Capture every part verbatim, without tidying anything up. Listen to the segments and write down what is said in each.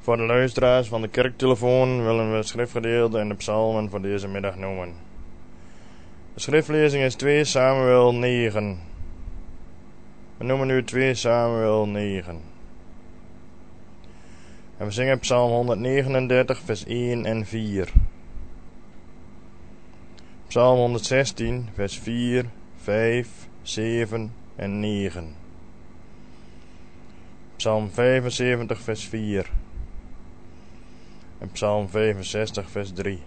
Voor de luisteraars van de kerktelefoon willen we het schriftgedeelte en de psalmen voor deze middag noemen. De schriftlezing is twee Samuel negen. We noemen nu twee Samuel negen. En we zingen psalm honderdnegenendertig vers één en vier. Psalm honderdzestien vers vier, vijf, zeven en negen. Psalm vijfenzeventig vers vier. En Psalm vijfenzestig vers drie.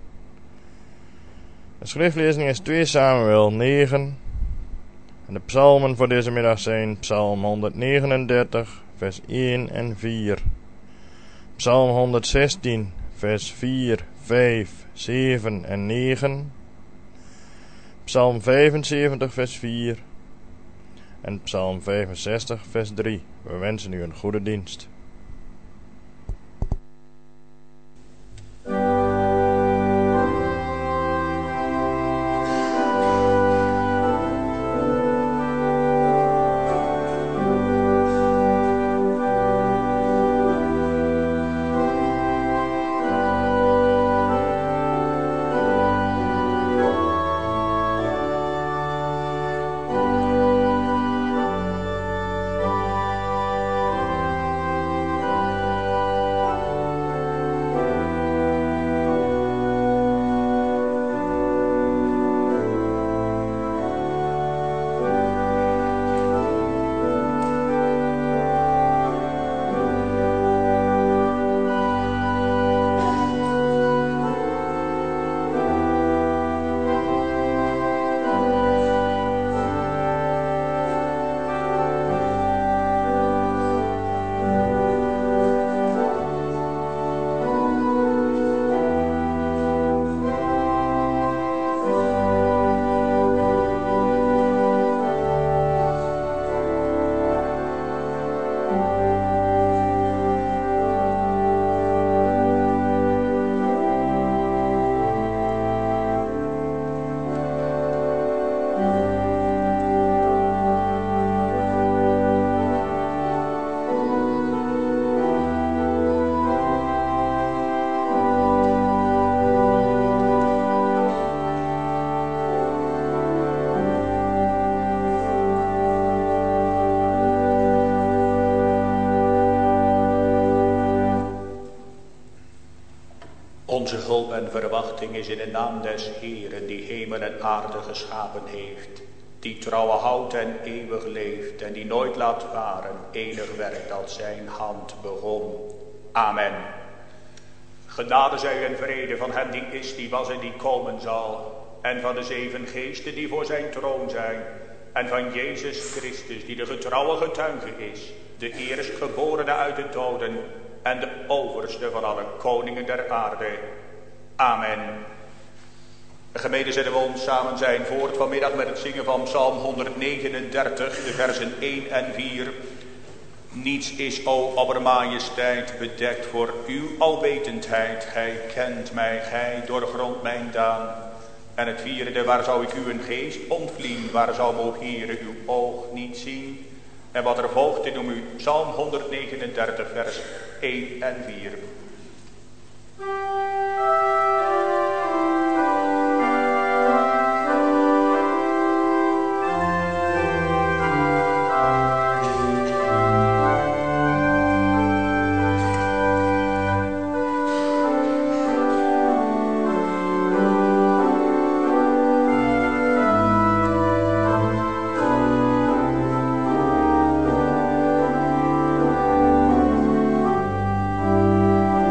De schriftlezing is twee Samuel negen. En de psalmen voor deze middag zijn Psalm honderdnegenendertig vers één en vier. Psalm honderdzestien vers vier, vijf, zeven en negen. Psalm vijfenzeventig vers vier. En Psalm vijfenzestig vers drie. We wensen u een goede dienst. Onze hulp en verwachting is in de naam des Heeren, die hemel en aarde geschapen heeft, die trouwe houdt en eeuwig leeft en die nooit laat varen, enig werk dat zijn hand begon. Amen. Genade zij en vrede van hem die is, die was en die komen zal, en van de zeven geesten die voor zijn troon zijn, en van Jezus Christus, die de getrouwe getuige is, de eerstgeborene uit de doden, en de overste van alle koningen der aarde. Amen. Gemeente, zetten we ons samen zijn voort vanmiddag met het zingen van Psalm honderdnegenendertig, de versen één en vier. Niets is, o oppermajesteit, bedekt voor uw alwetendheid. Gij kent mij, gij doorgrondt mijn daan. En het vierde, waar zou ik uw geest ontvlien? Waar zou, o Heere, uw oog niet zien? En wat er volgt, dit noem u Psalm honderdnegenendertig, vers één en vier. Thank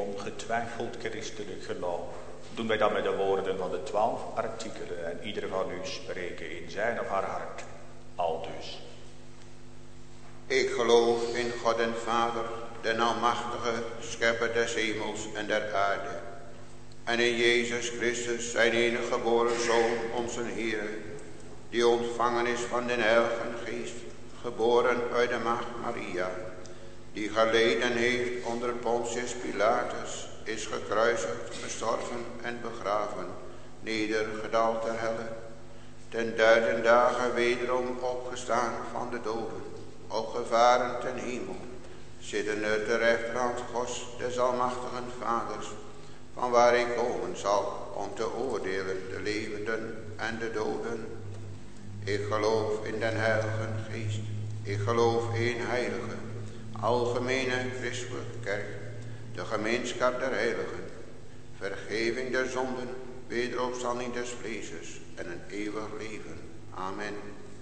ongetwijfeld christelijk geloof, doen wij dan met de woorden van de twaalf artikelen en ieder van u spreken in zijn of haar hart, aldus. Ik geloof in God en Vader, den almachtige, schepper des hemels en der aarde, en in Jezus Christus, zijn enige geboren Zoon, onze Heer, die ontvangen is van den Heilige Geest, geboren uit de maagd Maria, die geleden heeft onder Pontius Pilatus, is gekruisigd, gestorven en begraven, nedergedaald ter helle, ten derde dagen wederom opgestaan van de doden, opgevaren ten hemel, zittende ter rechterhand Gods des almachtigen Vaders, van waar hij komen zal om te oordelen de levenden en de doden. Ik geloof in den Heilige Geest. Ik geloof in heilige, algemene christelijke kerk, de gemeenschap der heiligen, vergeving der zonden, wederopstanding des vleeses en een eeuwig leven. Amen.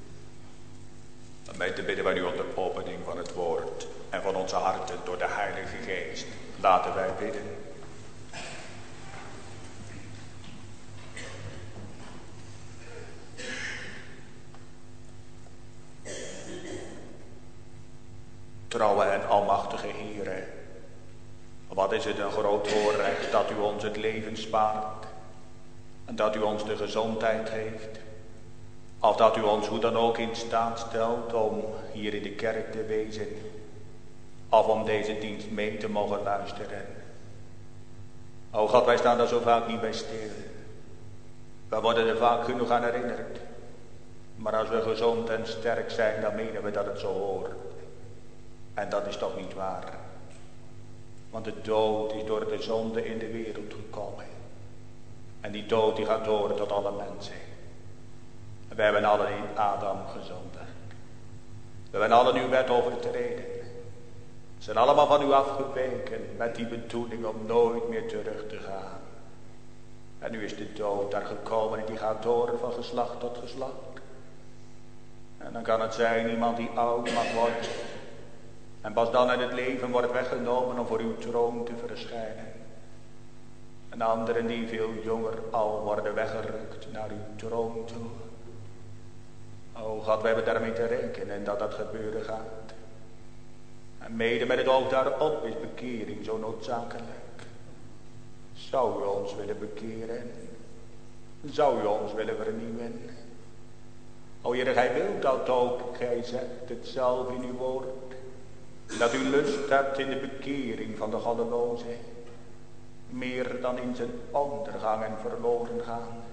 Om mij te bidden wij u onder opening van het woord en van onze harten door de Heilige Geest. Laten wij bidden. Trouwe en almachtige Heere, wat is het een groot voorrecht dat u ons het leven spaart en dat u ons de gezondheid geeft, of dat u ons hoe dan ook in staat stelt om hier in de kerk te wezen, of om deze dienst mee te mogen luisteren. O God, wij staan daar zo vaak niet bij stil. We worden er vaak genoeg aan herinnerd. Maar als we gezond en sterk zijn, dan menen we dat het zo hoort. En dat is toch niet waar. Want de dood is door de zonde in de wereld gekomen. En die dood die gaat door tot alle mensen. En wij hebben allen in Adam gezondigd. We hebben allen uw wet overtreden. Ze zijn allemaal van u afgeweken met die bedoeling om nooit meer terug te gaan. En nu is de dood daar gekomen en die gaat door van geslacht tot geslacht. En dan kan het zijn iemand die oud mag worden. En pas dan in het leven wordt weggenomen om voor uw troon te verschijnen. En anderen die veel jonger al worden weggerukt naar uw troon toe. O God, wij hebben daarmee te rekenen dat dat gebeuren gaat. En mede met het oog daarop is bekering zo noodzakelijk. Zou u ons willen bekeren? Zou u ons willen vernieuwen? O Heer, gij wilt dat ook, gij zegt het zelf in uw woord. Dat u lust hebt in de bekering van de goddeloze. Meer dan in zijn ondergang en verloren gaan.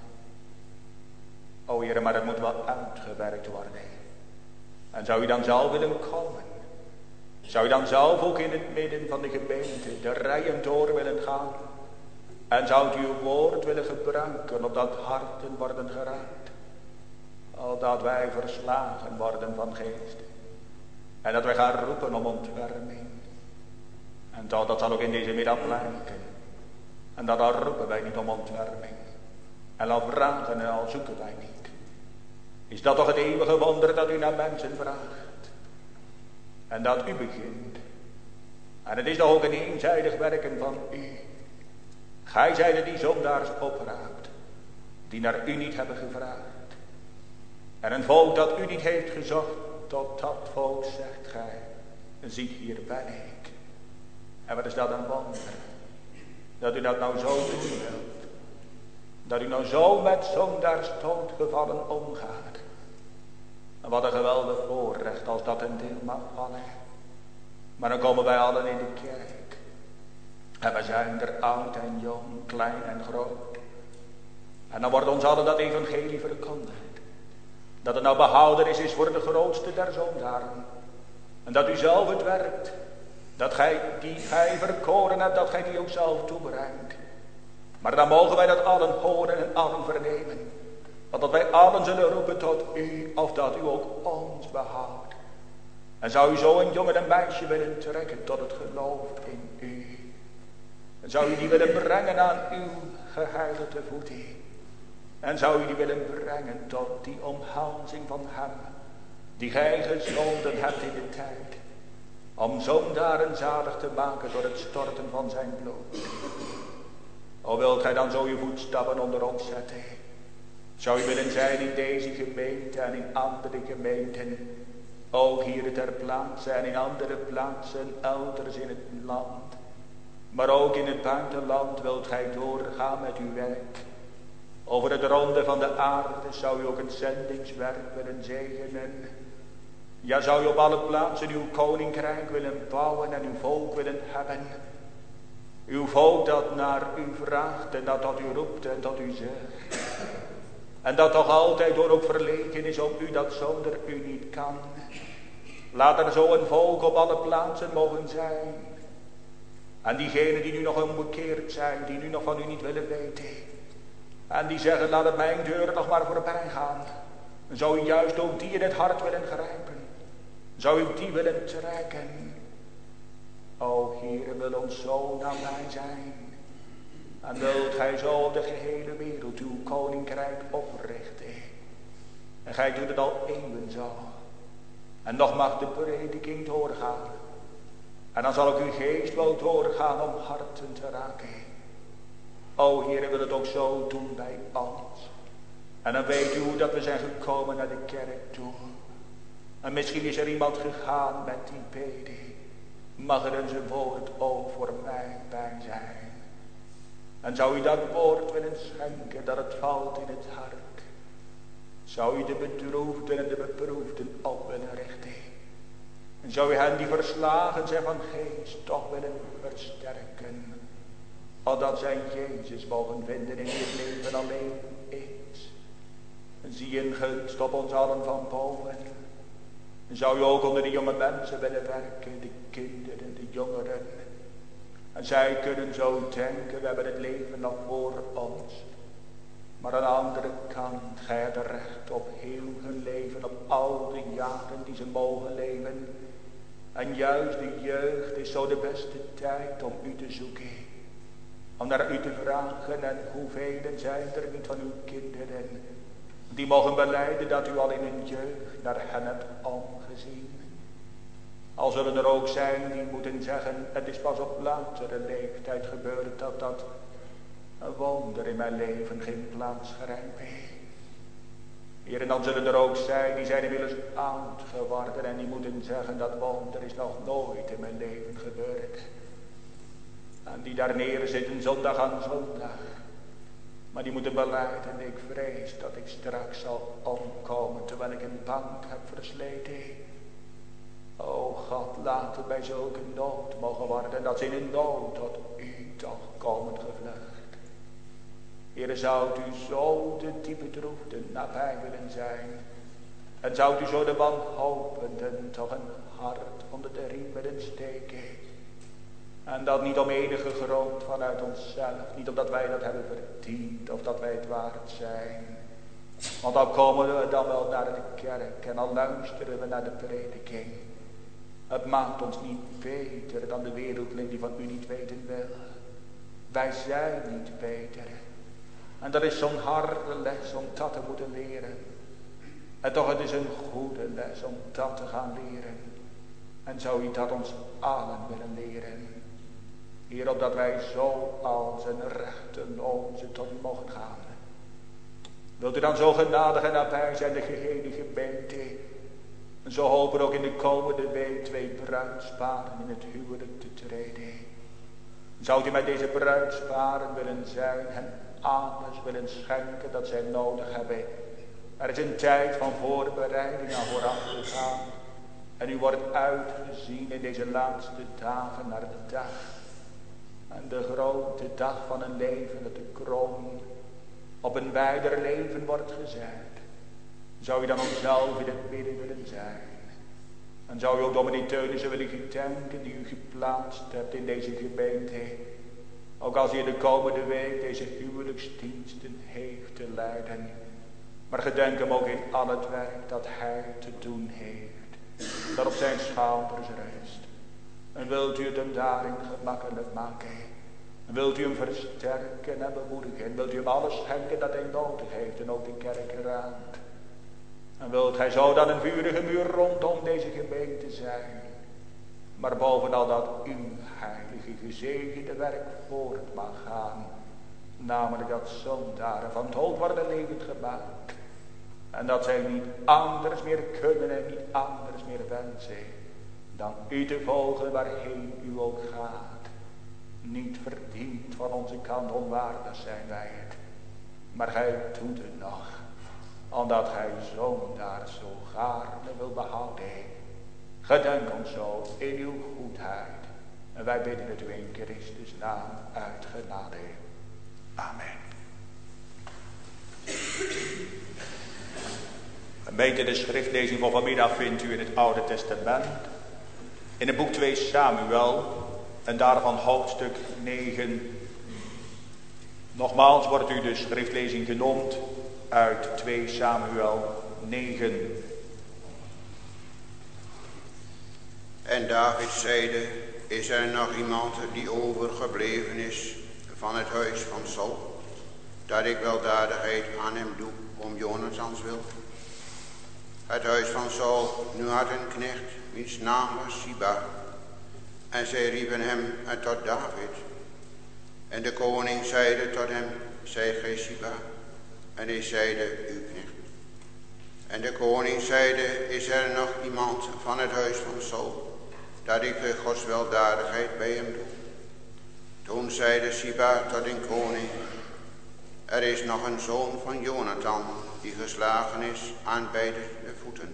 O Heer, maar dat moet wel uitgewerkt worden. En zou u dan zelf willen komen? Zou u dan zelf ook in het midden van de gemeente de rijen door willen gaan? En zou u uw woord willen gebruiken opdat harten worden geraakt? Opdat wij verslagen worden van geest. En dat wij gaan roepen om ontferming. En dat, dat zal ook in deze middag blijken. En dat dan roepen wij niet om ontferming. En dan vragen en al zoeken wij niet. Is dat toch het eeuwige wonder dat u naar mensen vraagt? En dat u begint. En het is toch ook een eenzijdig werken van u. Gij zijt die zondaars opraapt. Die naar u niet hebben gevraagd. En een volk dat u niet heeft gezocht. Tot dat volk zegt gij. Ziet, hier ben ik. En wat is dat een wonder. Dat u dat nou zo doen wilt. Dat u nou zo met zondaars doodgevallen omgaat. En wat een geweldig voorrecht als dat een deel mag vallen. Maar dan komen wij allen in de kerk. En we zijn er oud en jong, klein en groot. En dan wordt ons allen dat evangelie verkondigd. Dat het nou behoudenis is voor de grootste der zondaren. En dat u zelf het werkt. Dat gij die gij verkoren hebt, dat gij die ook zelf toebrengt. Maar dan mogen wij dat allen horen en allen vernemen. Want dat wij allen zullen roepen tot u, of dat u ook ons behoudt. En zou u zo een jongen en meisje willen trekken tot het geloof in u. En zou u die willen brengen aan uw geheiligde voeten. En zou u die willen brengen tot die omhelzing van hem, die gij gezonden hebt in de tijd. om zondaren zalig te maken door het storten van zijn bloed. O wilt gij dan zo uw voetstappen onder ons zetten? Zou u willen zijn in deze gemeente en in andere gemeenten, ook hier ter plaatse en in andere plaatsen elders in het land, maar ook in het buitenland wilt gij doorgaan met uw werk. Over het ronde van de aarde zou u ook het zendingswerk willen zegenen. Ja, zou u op alle plaatsen uw koninkrijk willen bouwen en uw volk willen hebben. Uw volk dat naar u vraagt en dat tot u roept en tot u zegt. En dat toch altijd door ook verlegen is op u dat zonder u niet kan. Laat er zo een volk op alle plaatsen mogen zijn. En diegenen die nu nog onbekeerd zijn, die nu nog van u niet willen weten. En die zeggen, laat het mijn deur nog maar voorbij gaan. Zou u juist ook die in het hart willen grijpen? Zou u die willen trekken? O Heere, wil ons zo nabij zijn. En wilt gij zo op de gehele wereld uw koninkrijk oprichten. En gij doet het al eeuwen zo. En nog mag de prediking doorgaan. En dan zal ook uw geest wel doorgaan om harten te raken. O Heere, wil het ook zo doen bij ons. En dan weet u dat we zijn gekomen naar de kerk toe. En misschien is er iemand gegaan met die bede. Mag er een zijn woord ook voor mij bij zijn. En zou u dat woord willen schenken dat het valt in het hart. Zou u de bedroefden en de beproefden op willen richten. En zou u hen die verslagen zijn van geest toch willen versterken. Opdat zij Jezus mogen vinden in wie het leven alleen is. En zie een gunst op ons allen van boven. En zou u ook onder de jonge mensen willen werken, de kinderen, de jongeren. En zij kunnen zo denken, we hebben het leven nog voor ons. Maar aan de andere kant, gij hebt recht op heel hun leven, op al de jaren die ze mogen leven. En juist de jeugd is zo de beste tijd om u te zoeken. Om naar u te vragen, en hoeveel zijn er niet van uw kinderen, die mogen belijden dat u al in hun jeugd naar hen hebt omgezien. Al zullen er ook zijn die moeten zeggen, het is pas op latere leeftijd gebeurd dat dat een wonder in mijn leven geen plaats grijpt. Heer, en dan zullen er ook zijn die zijn inmiddels oud geworden en die moeten zeggen, dat wonder is nog nooit in mijn leven gebeurd. En die daar neerzitten zondag aan zondag. Maar die moeten belijden, ik vrees dat ik straks zal omkomen terwijl ik een bank heb versleten. O God, laat het bij zulke nood mogen worden, dat ze in een nood tot u toch komen gevlucht. Heere, zou u zo de diep bedroefden nabij willen zijn. En zou u zo de wanhopenden toch een hart onder de riem willen steken. En dat niet om enige grond vanuit onszelf, niet omdat wij dat hebben verdiend of dat wij het waard zijn. Want dan komen we dan wel naar de kerk en dan luisteren we naar de prediking. Het maakt ons niet beter dan de wereldling die van u niet weten wil. Wij zijn niet beter. En dat is zo'n harde les om dat te moeten leren. En toch, het is een goede les om dat te gaan leren. En zou u dat ons allen willen leren. Heer, opdat wij zo als een rechte loze tot u mogen gaan. Wilt u dan zo genadig en nabij zijn de gehele gemeente. En zo hopen ook in de komende week twee bruidsparen in het huwelijk te treden. Zou u met deze bruidsparen willen zijn en alles willen schenken dat zij nodig hebben. Er is een tijd van voorbereiding aan vooraf gegaan. En u wordt uitgezien in deze laatste dagen naar de dag. En de grote dag van een leven dat de kroon op een wijder leven wordt gezet. Zou u dan onszelf in het midden willen zijn? En zou u ook dominee Teunissen willen gedenken die u geplaatst hebt in deze gemeente? Ook als hij in de komende week deze huwelijksdiensten heeft te leiden. Maar gedenk hem ook in al het werk dat hij te doen heeft. Dat op zijn schouders rust. En wilt u het hem daarin gemakkelijk maken? En wilt u hem versterken en bemoedigen? En wilt u hem alles schenken dat hij nodig heeft en ook de kerk raadt? En wilt gij zo dan een vurige muur rondom deze gemeente zijn? maar bovenal dat uw heilige gezegende werk voort mag gaan. Namelijk dat zondaren van het dood worden levend gemaakt. En dat zij niet anders meer kunnen en niet anders meer wensen dan u te volgen waarheen u ook gaat. Niet verdiend van onze kant, onwaardig zijn wij het. Maar gij doet het nog, omdat gij zondaars zo gaarne wil behouden. Gedenk ons zo in uw goedheid. En wij bidden het u in Christus naam uit genade. Amen. Gemeente, de schriftlezing van vanmiddag vindt u in het Oude Testament. In het boek twee Samuel en daarvan hoofdstuk negen. Nogmaals wordt u de schriftlezing genoemd uit twee Samuel negen. En David zeide, is er nog iemand die overgebleven is van het huis van Saul, dat ik weldadigheid aan hem doe om Jonathans wil? Het huis van Saul nu had een knecht, wiens naam was Siba, en zij riepen hem tot David. En de koning zeide tot hem, zijt gij Siba? En hij zeide, uw knecht. En de koning zeide, is er nog iemand van het huis van Saul, dat ik de Gods weldadigheid bij hem doe? Toen zeide Siba tot een koning, er is nog een zoon van Jonathan, die geslagen is aan beide de voeten.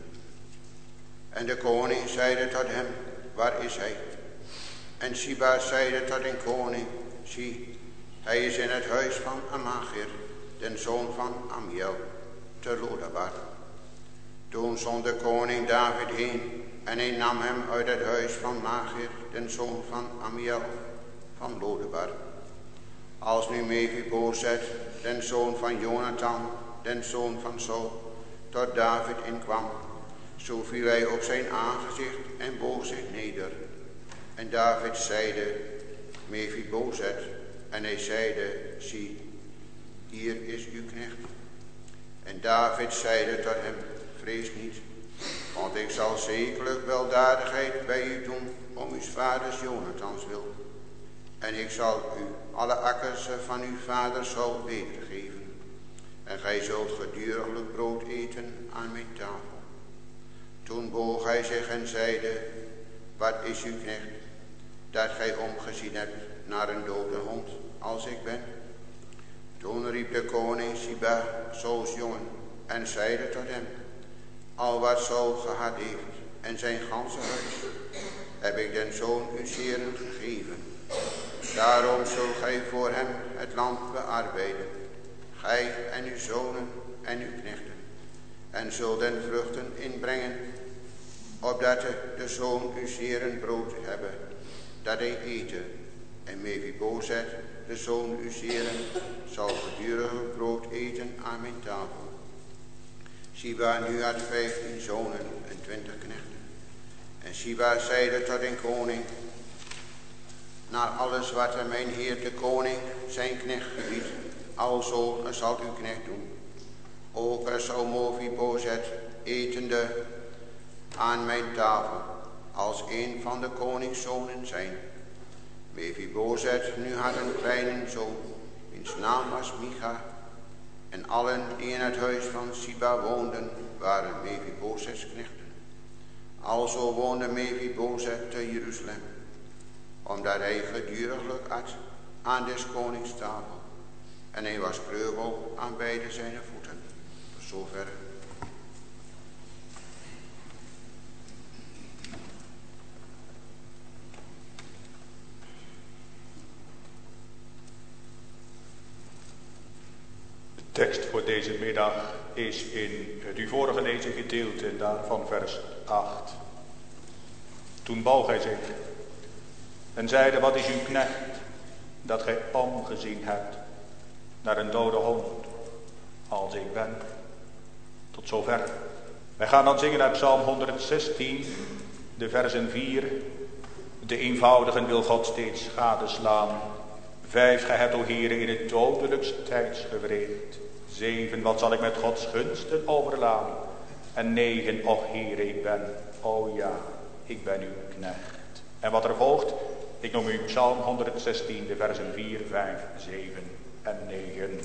En de koning zeide tot hem, waar is hij? En Siba zeide tot een koning, zie, hij is in het huis van Amachir, den zoon van Amiel, te Lodabar. Toen zond de koning David heen, en hij nam hem uit het huis van Machir, den zoon van Amiel, van Lodabar. Als nu Mephibozet, den zoon van Jonathan, den zoon van Saul, tot David inkwam, zo viel hij op zijn aangezicht en boog zich neder. En David zeide, Mephibozet, en hij zeide, zie, hier is uw knecht. En David zeide tot hem, vrees niet, want ik zal zekerlijk weldadigheid bij u doen om uw vaders Jonathans wil. En ik zal u alle akkers van uw vader Saul wedergeven. En gij zult geduriglijk brood eten aan mijn tafel. Toen boog hij zich en zeide, wat is uw knecht, dat gij omgezien hebt naar een dode hond, als ik ben? Toen riep de koning Siba, Sauls jongen, en zeide tot hem, al wat Saul gehad heeft en zijn ganse huis, heb ik den zoon uw heren gegeven. Daarom zult gij voor hem het land bearbeiden, gij en uw zonen en uw knechten, en zult den vruchten inbrengen, opdat de zoon uw heren brood hebben, dat hij eten. En Mephibozet, de zoon uw heren, zal gedurig brood eten aan mijn tafel. Siba nu had vijftien zonen en twintig knechten. En Siba zeide tot een koning, naar alles wat mijn heer de koning zijn knecht gebiedt, alzo zal uw knecht doen. Ook zal Mephibozet etende aan mijn tafel, als een van de koningszonen zijn. Mephibozet nu had een kleine zoon, wiens naam was Micha, en allen die in het huis van Siba woonden, waren Mephibozets knechten. Alzo woonde Mephibozet te Jeruzalem, omdat hij geduriglijk at aan des konings tafel, en hij was kreupel aan beide zijn voeten. Tot zover. De tekst voor deze middag is in het u voorgelezen gedeelte en daarvan vers acht. Toen boog hij zich en zeide, wat is uw knecht, dat gij omgezien hebt naar een dode hond, als ik ben. Tot zover. Wij gaan dan zingen uit Psalm honderdzestien, de versen vier. De eenvoudigen wil God steeds gadeslaan. Vijf, gij hebt, o Heere, in het dodelijkste tijdsgewreed. Zeven, wat zal ik met Gods gunsten overlaan? En negen, o Heere, ik ben, o ja, ik ben uw knecht. En wat er volgt, ik noem u Psalm honderdzestien, de versen vier, vijf, zeven en negen.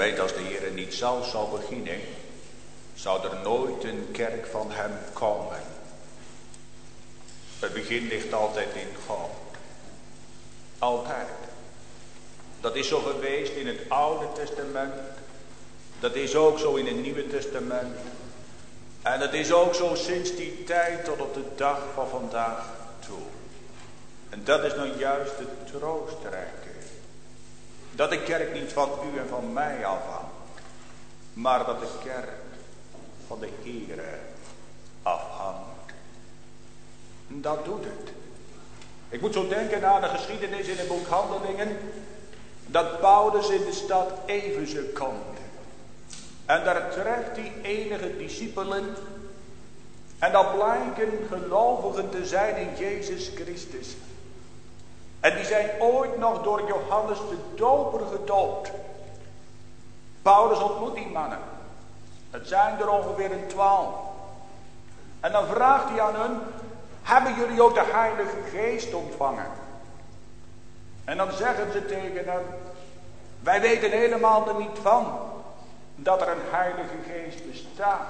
weet, als de Heer niet zelf zou beginnen, zou er nooit een kerk van hem komen. Het begin ligt altijd in God. Altijd. Dat is zo geweest in het Oude Testament. Dat is ook zo in het Nieuwe Testament. En dat is ook zo sinds die tijd tot op de dag van vandaag toe. En dat is nou juist het troostrijke. Dat de kerk niet van u en van mij afhangt. Maar dat de kerk van de Heere afhangt. En dat doet het. Ik moet zo denken aan de geschiedenis in het boek Handelingen. Dat Paulus in de stad Efeze komt. En daar treft hij enige discipelen. En dat blijken gelovigen te zijn in Jezus Christus. En die zijn ooit nog door Johannes de Doper gedoopt. Paulus ontmoet die mannen. Het zijn er ongeveer een twaalf. En dan vraagt hij aan hen: hebben jullie ook de Heilige Geest ontvangen? En dan zeggen ze tegen hem: wij weten helemaal er niet van dat er een Heilige Geest bestaat.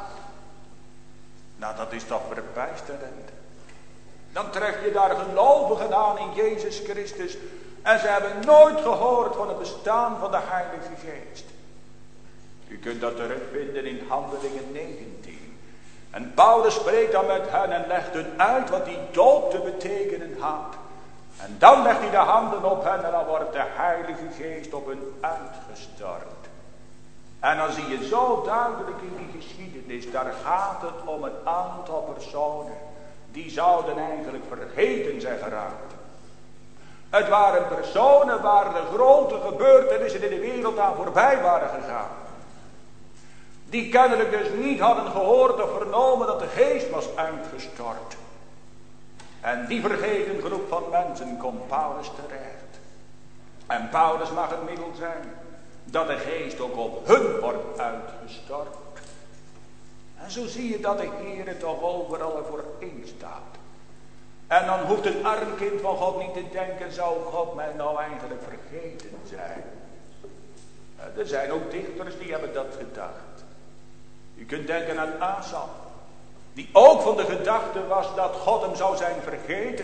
Nou, dat is toch verbijsterend. Dan tref je daar gelovigen aan in Jezus Christus. En ze hebben nooit gehoord van het bestaan van de Heilige Geest. U kunt dat terugvinden in Handelingen negentien. En Paulus spreekt dan met hen en legt hun uit wat die doop te betekenen had. En dan legt hij de handen op hen en dan wordt de Heilige Geest op hen uitgestort. En dan zie je zo duidelijk in die geschiedenis, daar gaat het om een aantal personen. Die zouden eigenlijk vergeten zijn geraakt. Het waren personen waar de grote gebeurtenissen in de wereld aan voorbij waren gegaan. Die kennelijk dus niet hadden gehoord of vernomen dat de geest was uitgestort. En die vergeten groep van mensen komt Paulus terecht. En Paulus mag het middel zijn dat de geest ook op hun wordt uitgestort. En zo zie je dat de Heer het toch overal ervoor instaat. En dan hoeft een arm kind van God niet te denken: zou God mij nou eigenlijk vergeten zijn? Er zijn ook dichters die hebben dat gedacht. U kunt denken aan Asaf, die ook van de gedachte was dat God hem zou zijn vergeten.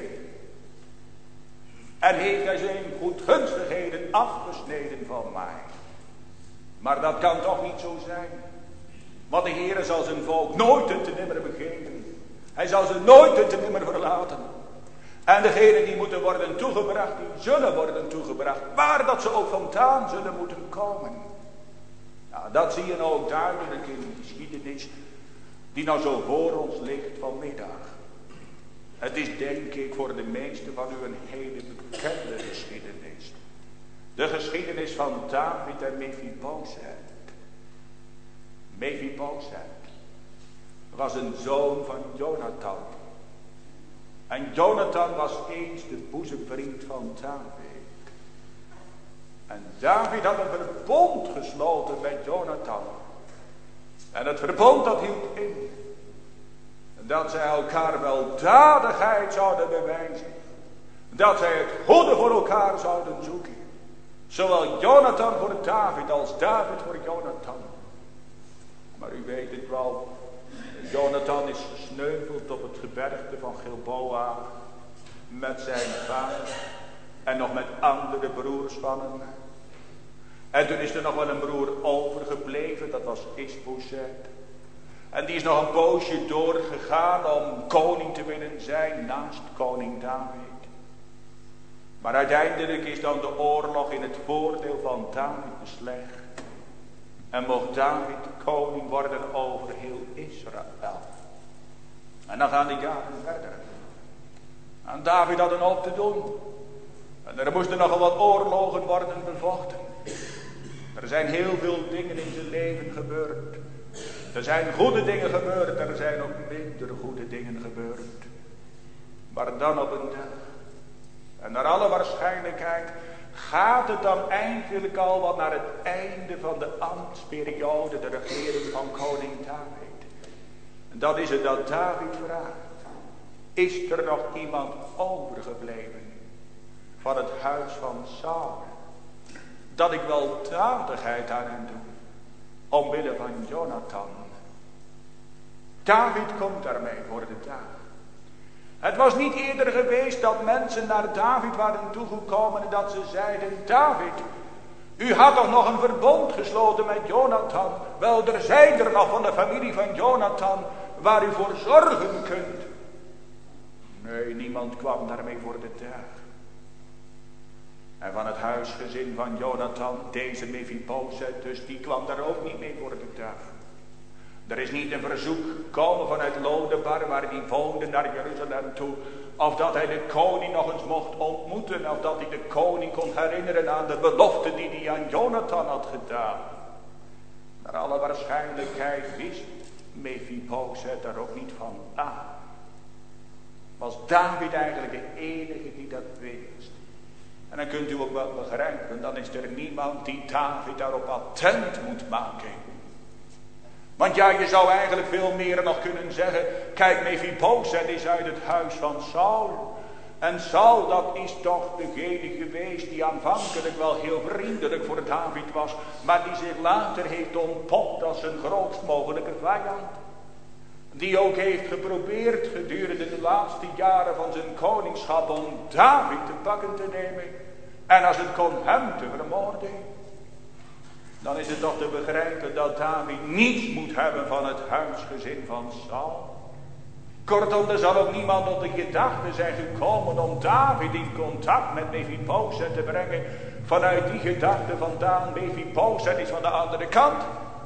En heeft hij zijn goedgunstigheden afgesneden van mij. Maar dat kan toch niet zo zijn. Want de Heer zal zijn volk nooit en te nimmer begeven. Hij zal ze nooit en te nimmer verlaten. En degenen die moeten worden toegebracht, die zullen worden toegebracht. Waar dat ze ook vandaan zullen moeten komen. Nou, dat zie je nou ook duidelijk in de geschiedenis die nou zo voor ons ligt vanmiddag. Het is denk ik voor de meesten van u een hele bekende geschiedenis. De geschiedenis van David en Mephibosheth. Mephibosheth was een zoon van Jonathan. En Jonathan was eens de boezemvriend van David. En David had een verbond gesloten met Jonathan. En het verbond dat hield in dat zij elkaar weldadigheid zouden bewijzen. Dat zij het goede voor elkaar zouden zoeken. Zowel Jonathan voor David als David voor Jonathan. Maar u weet het wel. Jonathan is gesneuveld op het gebergte van Gilboa. Met zijn vader. En nog met andere broers van hem. En toen is er nog wel een broer overgebleven. Dat was Isboset. En die is nog een poosje doorgegaan om koning te willen zijn naast koning David. Maar uiteindelijk is dan de oorlog in het voordeel van David beslecht. En mocht David koning worden over heel Israël. En dan gaan die jaren verder. En David had een hoop te doen. En er moesten nogal wat oorlogen worden bevochten. Er zijn heel veel dingen in zijn leven gebeurd. Er zijn goede dingen gebeurd. Er zijn ook minder goede dingen gebeurd. Maar dan op een dag. En naar alle waarschijnlijkheid gaat het dan eigenlijk al wat naar het einde van de ambtsperiode, de regering van koning David. En dat is het dat David vraagt. Is er nog iemand overgebleven van het huis van Saul, dat ik wel weldadigheid aan hem doe? omwille van Jonathan. David komt daarmee voor de dag. Het was niet eerder geweest dat mensen naar David waren toegekomen en dat ze zeiden: David, u had toch nog een verbond gesloten met Jonathan? Wel, er zijn er nog van de familie van Jonathan waar u voor zorgen kunt. Nee, niemand kwam daarmee voor de dag. En van het huisgezin van Jonathan, deze Mephibosheth, dus die kwam daar ook niet mee voor de dag. Er is niet een verzoek gekomen vanuit Lodebar, waar hij woonde, naar Jeruzalem toe, of dat hij de koning nog eens mocht ontmoeten, of dat hij de koning kon herinneren aan de belofte die hij aan Jonathan had gedaan. Naar alle waarschijnlijkheid wist Mephibosheth daar ook niet van aan. Was David eigenlijk de enige die dat wist? En dan kunt u ook wel begrijpen, dan is er niemand die David daarop attent moet maken. Want ja, je zou eigenlijk veel meer nog kunnen zeggen: kijk, Mephibosheth is uit het huis van Saul. En Saul, dat is toch degene geweest die aanvankelijk wel heel vriendelijk voor David was, maar die zich later heeft ontpopt als zijn grootst mogelijke vijand. Die ook heeft geprobeerd gedurende de laatste jaren van zijn koningschap om David te pakken te nemen. En als het kon, hem te vermoorden. Dan is het toch te begrijpen dat David niets moet hebben van het huisgezin van Saul. Kortom, er zal ook niemand op de gedachte zijn gekomen om David in contact met Mephibosheth te brengen. Vanuit die gedachte vandaan, Mephibosheth is van de andere kant.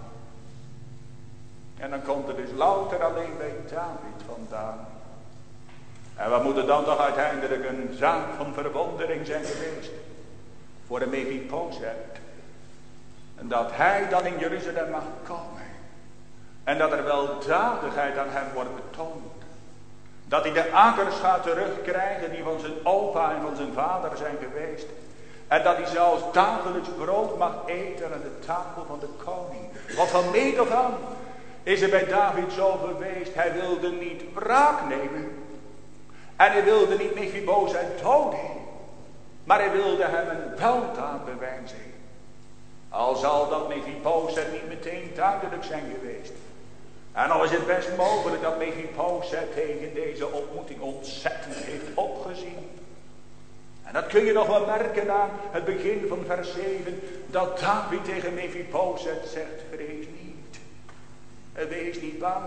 En dan komt het dus louter alleen bij David vandaan. En wat moet er dan toch uiteindelijk een zaak van verwondering zijn geweest voor de Mephibosheth. En dat hij dan in Jeruzalem mag komen. En dat er weldadigheid aan hem wordt betoond. Dat hij de akkers gaat terugkrijgen die van zijn opa en van zijn vader zijn geweest. En dat hij zelfs dagelijks brood mag eten aan de tafel van de koning. Want van meet af aan is er bij David zo geweest. Hij wilde niet wraak nemen. En hij wilde niet Mephibosheth doden. Maar hij wilde hem een weldaad bewijzen. Al zal dat Mephibosheth niet meteen duidelijk zijn geweest. En al is het best mogelijk dat Mephibosheth tegen deze ontmoeting ontzettend heeft opgezien. En dat kun je nog wel merken aan het begin van vers zeven. Dat David tegen Mephibosheth zegt: vrees niet. Wees niet bang.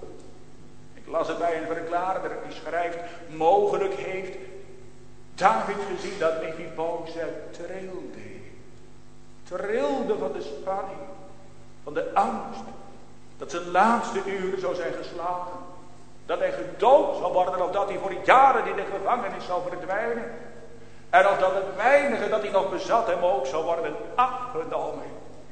Ik las het bij een verklaarder die schrijft: mogelijk heeft David gezien dat Mephibosheth trilde. Trilde van de spanning, van de angst. Dat zijn laatste uren zou zijn geslagen. Dat hij gedood zou worden, of dat hij voor jaren in de gevangenis zou verdwijnen. En of dat het weinige dat hij nog bezat hem ook zou worden afgenomen.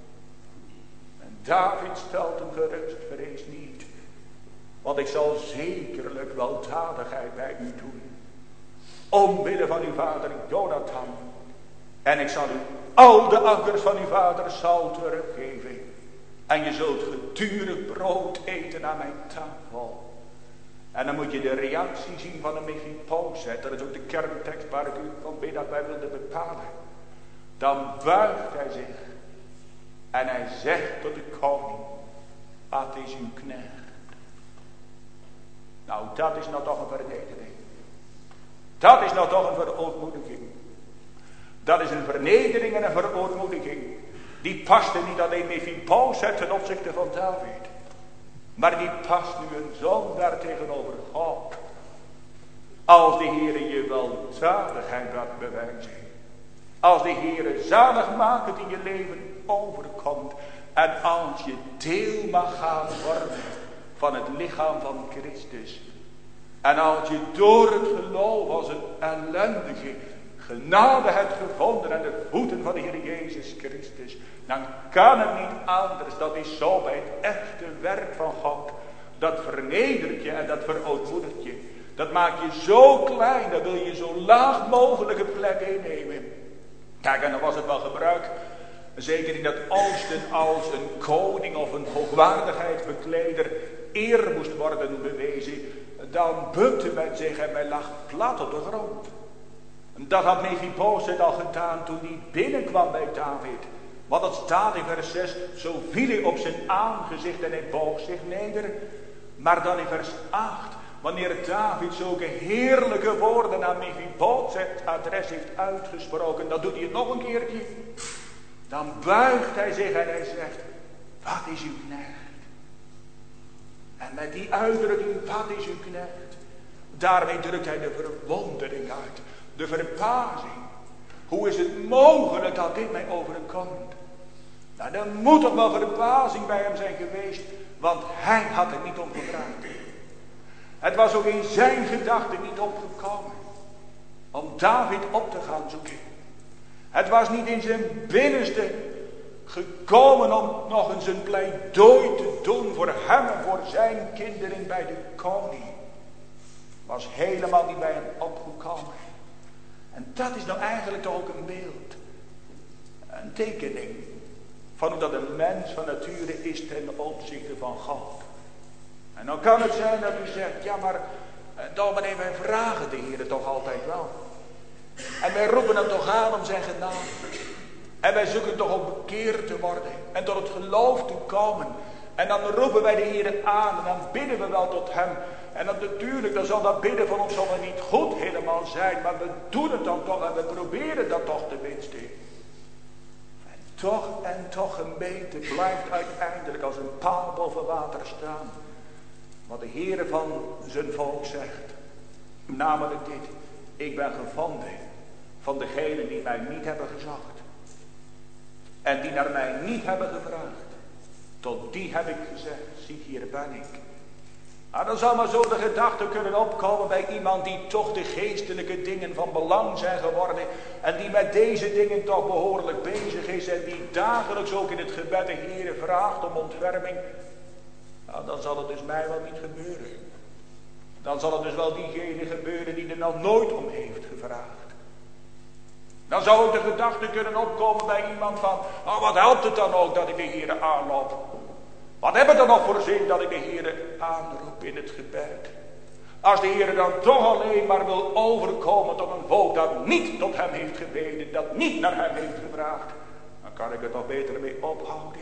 En David stelt hem gerust: vrees niet. Want ik zal zekerlijk weldadigheid bij u doen. Omwille van uw vader Jonathan. En ik zal u al de akkers van uw vader Saul teruggeven. En je zult gedurig brood eten aan mijn tafel. En dan moet je de reactie zien van een Mephibosheth. Dat is ook de kerntekst waar ik u vanmiddag bij wilde bepalen. Dan buigt hij zich. En hij zegt tot de koning: wat is uw knecht? Nou, dat is nou toch een vernedering. Dat is nou toch een verootmoediging. Dat is een vernedering en een verootmoediging. Die paste niet alleen Mephibosheth ten opzichte van David. Maar die past nu een zondaar tegenover God. Als de Heere je weldadigheid gaat bewijzen. Als de Heere zaligmakend in je leven overkomt. En als je deel mag gaan worden van het lichaam van Christus. En als je door het geloof als een ellendige genade hebt gevonden aan de voeten van de Heer Jezus Christus. Dan kan het niet anders. Dat is zo bij het echte werk van God. Dat vernedert je en dat verootmoedigt je. Dat maakt je zo klein. Dat wil je zo laag mogelijke plek innemen. Kijk, en dan was het wel gebruik. Zeker in dat oosten als een koning of een hoogwaardigheidsbekleder eer moest worden bewezen. Dan bukte men zich en men lag plat op de grond. Dat had Mephibosheth al gedaan toen hij binnenkwam bij David. Want het staat in vers zes, zo viel hij op zijn aangezicht en hij boog zich neder. Maar dan in vers acht, wanneer David zulke heerlijke woorden aan Mephibosheth adres heeft uitgesproken, dan doet hij het nog een keertje. Dan buigt hij zich en hij zegt, wat is uw knecht? En met die uitdrukking, wat is uw knecht? Daarmee drukt hij de verwondering uit, de verbazing. Hoe is het mogelijk dat dit mij overkomt? Nou, dan moet er wel verbazing bij hem zijn geweest, want hij had er niet om gevraagd. Het was ook in zijn gedachten niet opgekomen om David op te gaan zoeken. Het was niet in zijn binnenste gekomen om nog eens een pleidooi te doen voor hem en voor zijn kinderen bij de koning. Was helemaal niet bij hem opgekomen. En dat is nou eigenlijk toch ook een beeld. Een tekening van hoe dat een mens van nature is ten opzichte van God. En dan kan het zijn dat u zegt, ja maar, dominee, wij vragen de Heer toch altijd wel. En wij roepen hem toch aan om zijn genade. En wij zoeken toch om bekeerd te worden. En tot het geloof te komen. En dan roepen wij de Heer aan. En dan bidden we wel tot hem. En dan natuurlijk, dan zal dat bidden van ons zal wel niet goed helemaal zijn. Maar we doen het dan toch en we proberen dat toch tenminste. En toch en toch een beetje blijft uiteindelijk als een paal boven water staan. Wat de Heer van zijn volk zegt. Namelijk dit. Ik ben gevonden van degenen die mij niet hebben gezocht. En die naar mij niet hebben gevraagd. Tot die heb ik gezegd, zie hier ben ik. Nou, dan zou maar zo de gedachte kunnen opkomen bij iemand die toch de geestelijke dingen van belang zijn geworden. En die met deze dingen toch behoorlijk bezig is. En die dagelijks ook in het gebed de Heer vraagt om ontferming. Nou, dan zal het dus mij wel niet gebeuren. Dan zal het dus wel diegene gebeuren die er nog nooit om heeft gevraagd. Dan zou ook de gedachte kunnen opkomen bij iemand van, oh, wat helpt het dan ook dat ik de Heer aanloop? Wat heb ik dan nog voor zin dat ik de Heer aanroep in het gebed? Als de Heer dan toch alleen maar wil overkomen tot een volk dat niet tot hem heeft gebeden, dat niet naar hem heeft gevraagd, dan kan ik het toch beter mee ophouden.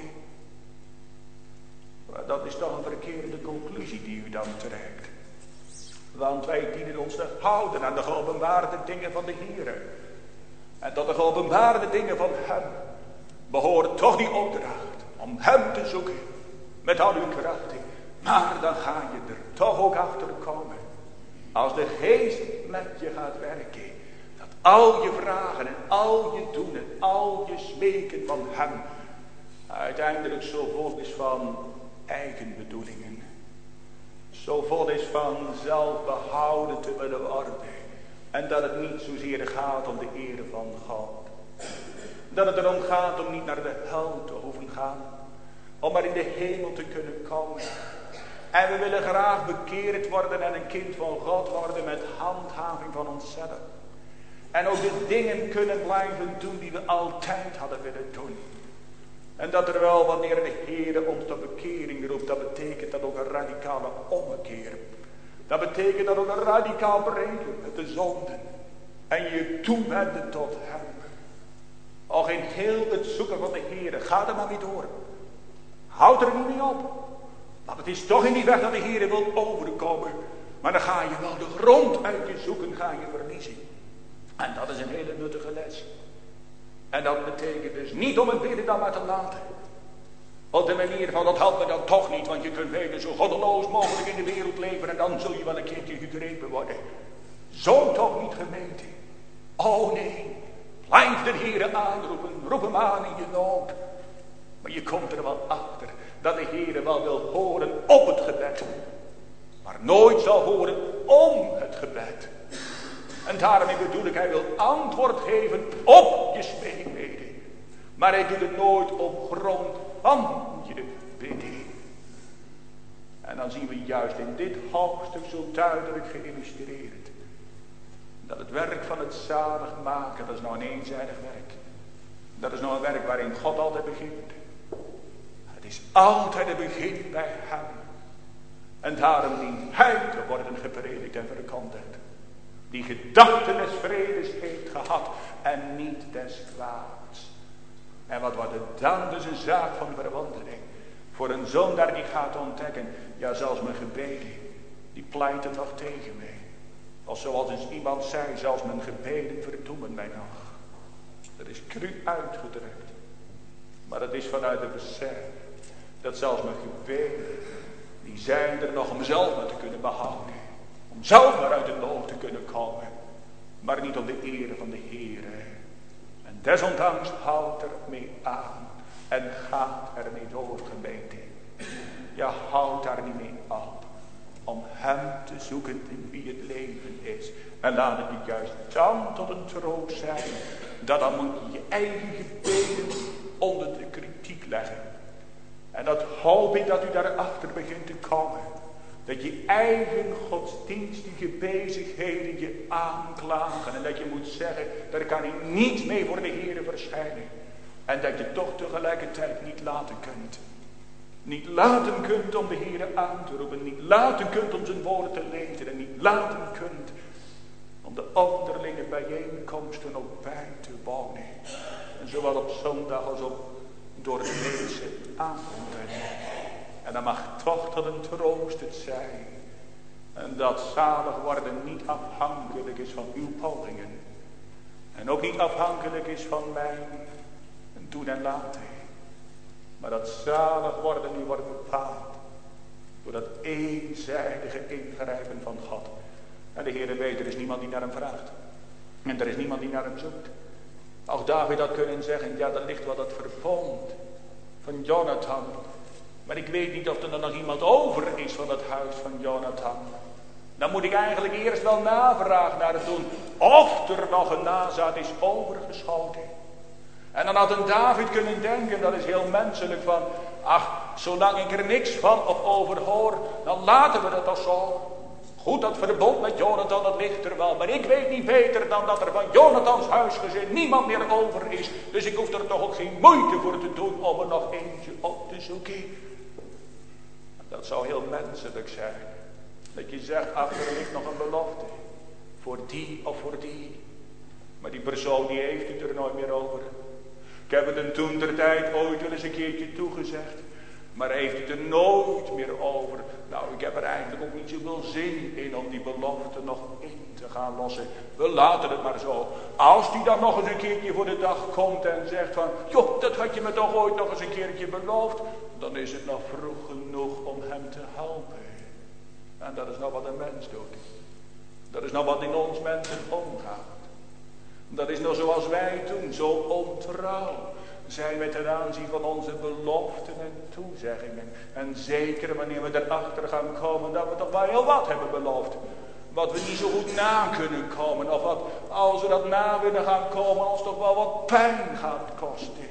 Maar dat is toch een verkeerde conclusie die u dan trekt. Want wij dienen ons te houden aan de geopenbaarde dingen van de Heer. En tot de geopenbaarde dingen van hem behoort toch die opdracht om hem te zoeken met al uw krachten. Maar dan ga je er toch ook achter komen. Als de geest met je gaat werken. Dat al je vragen en al je doen en al je smeken van hem uiteindelijk zo vol is van eigen bedoelingen. Zo vol is van zelfbehouden te willen worden. En dat het niet zozeer gaat om de eer van God. Dat het erom gaat om niet naar de hel te hoeven gaan. Om maar in de hemel te kunnen komen. En we willen graag bekeerd worden en een kind van God worden met handhaving van onszelf. En ook de dingen kunnen blijven doen die we altijd hadden willen doen. En dat er wel wanneer de Heer ons tot bekering roept, dat betekent dat ook een radicale ommekeer. Dat betekent dat ook een radicaal breken met de zonden. En je toewenden tot hem. Och in heel het zoeken van de Heer, ga er maar niet door. Houd er niet mee op. Maar het is toch in die weg dat de Heer wil overkomen. Maar dan ga je wel de grond uit je zoeken, ga je verliezen. En dat is een hele nuttige les. En dat betekent dus niet om het bidden dan maar te laten. Op de manier van, dat helpt me dan toch niet, want je kunt beter zo goddeloos mogelijk in de wereld leven en dan zul je wel een keertje gegrepen worden. Zo toch niet gemeente. Oh nee, blijf de Heer aanroepen, roep hem aan in je nood. Maar je komt er wel achter dat de Heer wel wil horen op het gebed. Maar nooit zal horen om het gebed. En daarmee bedoel ik, hij wil antwoord geven op je smeekbeden. Maar hij doet het nooit op grond van je bidden. En dan zien we juist in dit hoofdstuk zo duidelijk geïllustreerd. Dat het werk van het zalig maken, dat is nou een eenzijdig werk. Dat is nou een werk waarin God altijd begint. Het is altijd het begin bij hem. En daarom dient hij te worden gepredikt en verkondigd. Die gedachten des vredes heeft gehad en niet des kwaads. En wat wordt het dan? Dus een zaak van verwondering. Voor een zondaar die gaat ontdekken, ja zelfs mijn gebeden, die pleiten nog tegen mij. Of zoals eens iemand zei, zelfs mijn gebeden verdoemen mij nog. Dat is cru uitgedrukt. Maar dat is vanuit het besef dat zelfs mijn gebeden, die zijn er nog om zelf maar te kunnen behouden. Om zelf maar uit de nood te kunnen komen. Maar niet om de ere van de Heere. En desondanks houdt er mee aan. En gaat er niet door, gemeente. Ja, houdt daar niet mee op. Om hem te zoeken in wie het leven is. En laat het niet juist dan tot een troost zijn. Dat dan moet je je eigen gebeden onder de kritiek leggen. En dat hoop ik dat u daarachter begint te komen. Dat je eigen godsdienstige bezigheden je aanklagen. En dat je moet zeggen, daar kan ik niet mee voor de Heere verschijnen. En dat je toch tegelijkertijd niet laten kunt. Niet laten kunt om de Heere aan te roepen. Niet laten kunt om zijn woorden te lezen. En niet laten kunt om de onderlinge bijeenkomsten ook bij te wonen. En zowel op zondag als op door het deze avonden. En dan mag toch tot een troost het zijn. En dat zalig worden niet afhankelijk is van uw pogingen. En ook niet afhankelijk is van mijn doen en laten. Maar dat zalig worden nu wordt bepaald. Door dat eenzijdige ingrijpen van God. En de Heere weet, er is niemand die naar hem vraagt. En er is niemand die naar hem zoekt. Ook David had kunnen zeggen, ja, er ligt wel dat verbond van Jonathan. Maar ik weet niet of er nog iemand over is van het huis van Jonathan. Dan moet ik eigenlijk eerst wel navraag naar het doen. Of er nog een nazaat is overgeschoten. En dan had een David kunnen denken, dat is heel menselijk, van ach, zolang ik er niks van of over hoor, dan laten we dat toch zo. Goed, dat verbond met Jonathan, dat ligt er wel. Maar ik weet niet beter dan dat er van Jonathans huisgezin niemand meer over is. Dus ik hoef er toch ook geen moeite voor te doen om er nog eentje op te zoeken. Dat zou heel menselijk zijn. Dat je zegt, achter ligt nog een belofte. Voor die of voor die. Maar die persoon die heeft het er nooit meer over. Ik heb het hem toen der tijd ooit wel eens een keertje toegezegd. Maar heeft het er nooit meer over. Nou, ik heb er eigenlijk ook niet zoveel zin in om die belofte nog in te gaan lossen. We laten het maar zo. Als die dan nog eens een keertje voor de dag komt en zegt van, joh, dat had je me toch ooit nog eens een keertje beloofd. Dan is het nog vroeg genoeg om hem te helpen. En dat is nou wat een mens doet. Dat is nou wat in ons mensen omgaat. Dat is nou zoals wij toen zo ontrouw zijn we ten aanzien van onze beloften en toezeggingen. En zeker wanneer we erachter gaan komen dat we toch wel heel wat hebben beloofd. Wat we niet zo goed na kunnen komen. Of wat, als we dat na willen gaan komen, ons toch wel wat pijn gaat kosten.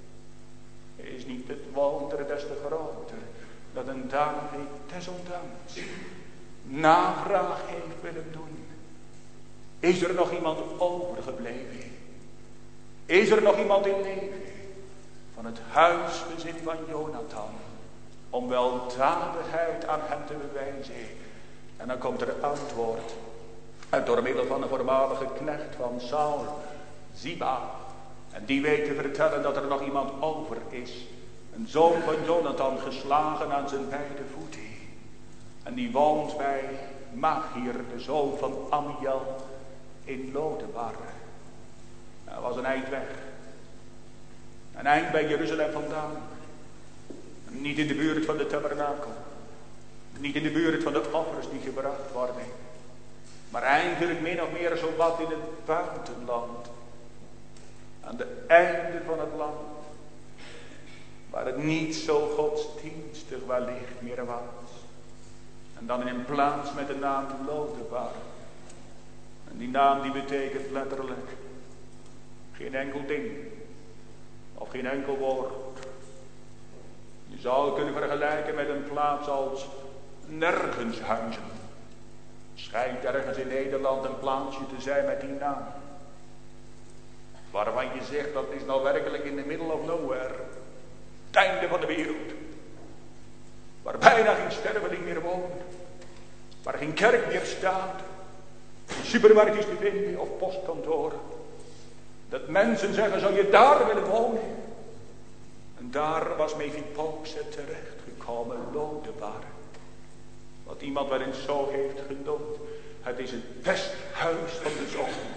Is niet het wonder des te groter dat een David desondanks navraag heeft willen doen. Is er nog iemand overgebleven? Is er nog iemand in leven van het huisgezin van Jonathan om weldadigheid aan hem te bewijzen? En dan komt er antwoord en door middel van een voormalige knecht van Saul, Ziba. En die weet te vertellen dat er nog iemand over is. Een zoon van Jonathan geslagen aan zijn beide voeten. En die woont bij Machir, de zoon van Amiel, in Lodebar. Dat was een eind weg. Een eind bij Jeruzalem vandaan. Niet in de buurt van de tabernakel. Niet in de buurt van de offers die gebracht worden. Maar eigenlijk min of meer zo wat in het buitenland. Aan de einde van het land. Waar het niet zo godsdienstig wellicht meer was. En dan in plaats met de naam Lodebar. En die naam die betekent letterlijk geen enkel ding. Of geen enkel woord. Je zou het kunnen vergelijken met een plaats als Nergenshuizen. Schijnt ergens in Nederland een plaatsje te zijn met die naam. Waarvan je zegt dat is nou werkelijk in the middle of nowhere. Het einde van de wereld. Waar bijna geen sterveling meer woont. Waar geen kerk meer staat. Geen supermarkt is te vinden of postkantoor. Dat mensen zeggen, zou je daar willen wonen? Daar was Mephibosheth terechtgekomen, Lodebar. Wat iemand wel eens zo heeft genoemd. Het is het pesthuis van de zonde.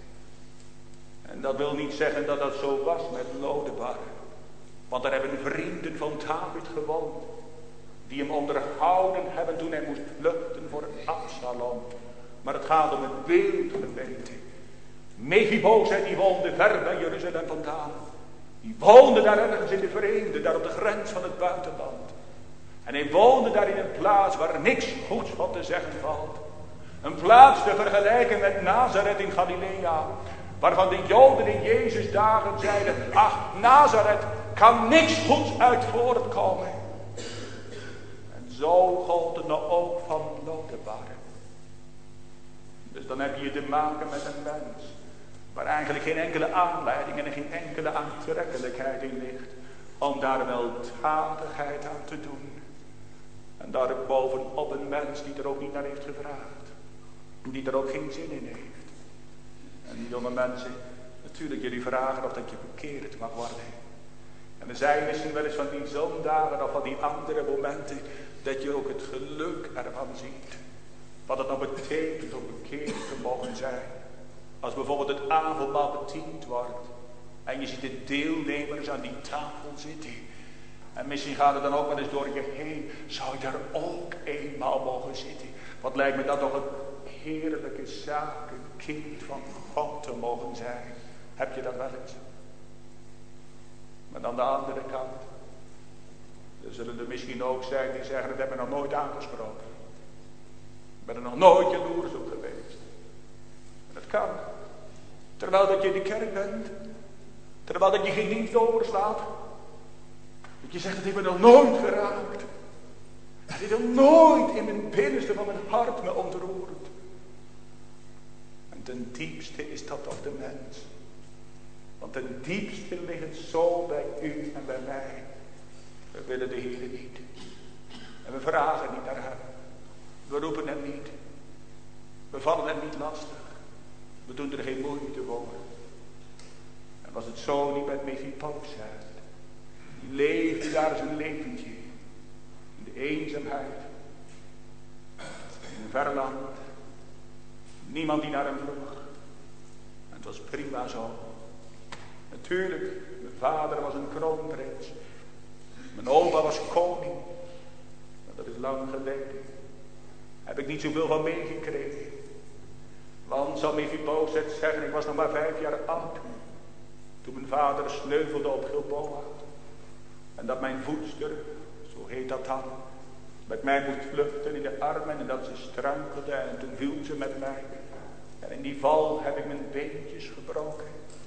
En dat wil niet zeggen dat dat zo was met Lodebar. Want er hebben vrienden van David gewoond. Die hem onderhouden hebben toen hij moest vluchten voor Absalom. Maar het gaat om het beeld, gemeente. Mephibosheth die woonde ver bij Jeruzalem vandaan. Die woonde daar ergens in de vreemde, daar op de grens van het buitenland. En hij woonde daar in een plaats waar niks goeds van te zeggen valt. Een plaats te vergelijken met Nazareth in Galilea. Waarvan de Joden in Jezus dagen zeiden, ach, Nazareth kan niks goeds uit voortkomen. En zo gold het nou ook van Lodebar. Dus dan heb je te maken met een mens waar eigenlijk geen enkele aanleiding en geen enkele aantrekkelijkheid in ligt om daar weldadigheid aan te doen. En daar bovenop een mens die er ook niet naar heeft gevraagd. Die er ook geen zin in heeft. En die jonge mensen, natuurlijk jullie vragen of dat je bekeerd mag worden. En er zijn misschien wel eens van die zondagen of van die andere momenten dat je ook het geluk ervan ziet. Wat het nou betekent om bekeerd te mogen zijn. Als bijvoorbeeld het avondmaal bediend wordt. En je ziet de deelnemers aan die tafel zitten. En misschien gaat het dan ook wel eens door je heen. Zou je daar ook eenmaal mogen zitten? Wat lijkt me dat toch een heerlijke zaak. Een kind van God te mogen zijn. Heb je dat wel eens? Maar aan de andere kant. Er zullen er misschien ook zijn die zeggen. Dat hebben we nog nooit aangesproken. Ik ben er nog nooit jaloers op geweest. En dat kan. Terwijl dat je in de kerk bent. Terwijl dat je geen dienst overslaat. Dat je zegt, het heeft me nog nooit geraakt. Het heeft nog nooit in mijn binnenste van mijn hart me ontroerd. En ten diepste is dat toch de mens. Want ten diepste ligt het zo bij u en bij mij. We willen de Heer niet. En we vragen niet naar hem. We roepen hem niet. We vallen hem niet lastig. We doen er geen moeite voor. En was het zo niet met Mephibosheth. Die leefde daar zijn leventje. In de eenzaamheid. In een ver land. Niemand die naar hem vroeg. En het was prima zo. Natuurlijk, mijn vader was een kroonprins. Mijn opa was koning. Maar dat is lang geleden. Heb ik niet zoveel van meegekregen. Want zal Mephibosheth zeggen, ik was nog maar vijf jaar oud. Toen mijn vader sneuvelde op Gilboa. En dat mijn voedster, zo heet dat dan, met mij moest vluchten in de armen. En dat ze struikelde en toen viel ze met mij. En in die val heb ik mijn beentjes gebroken.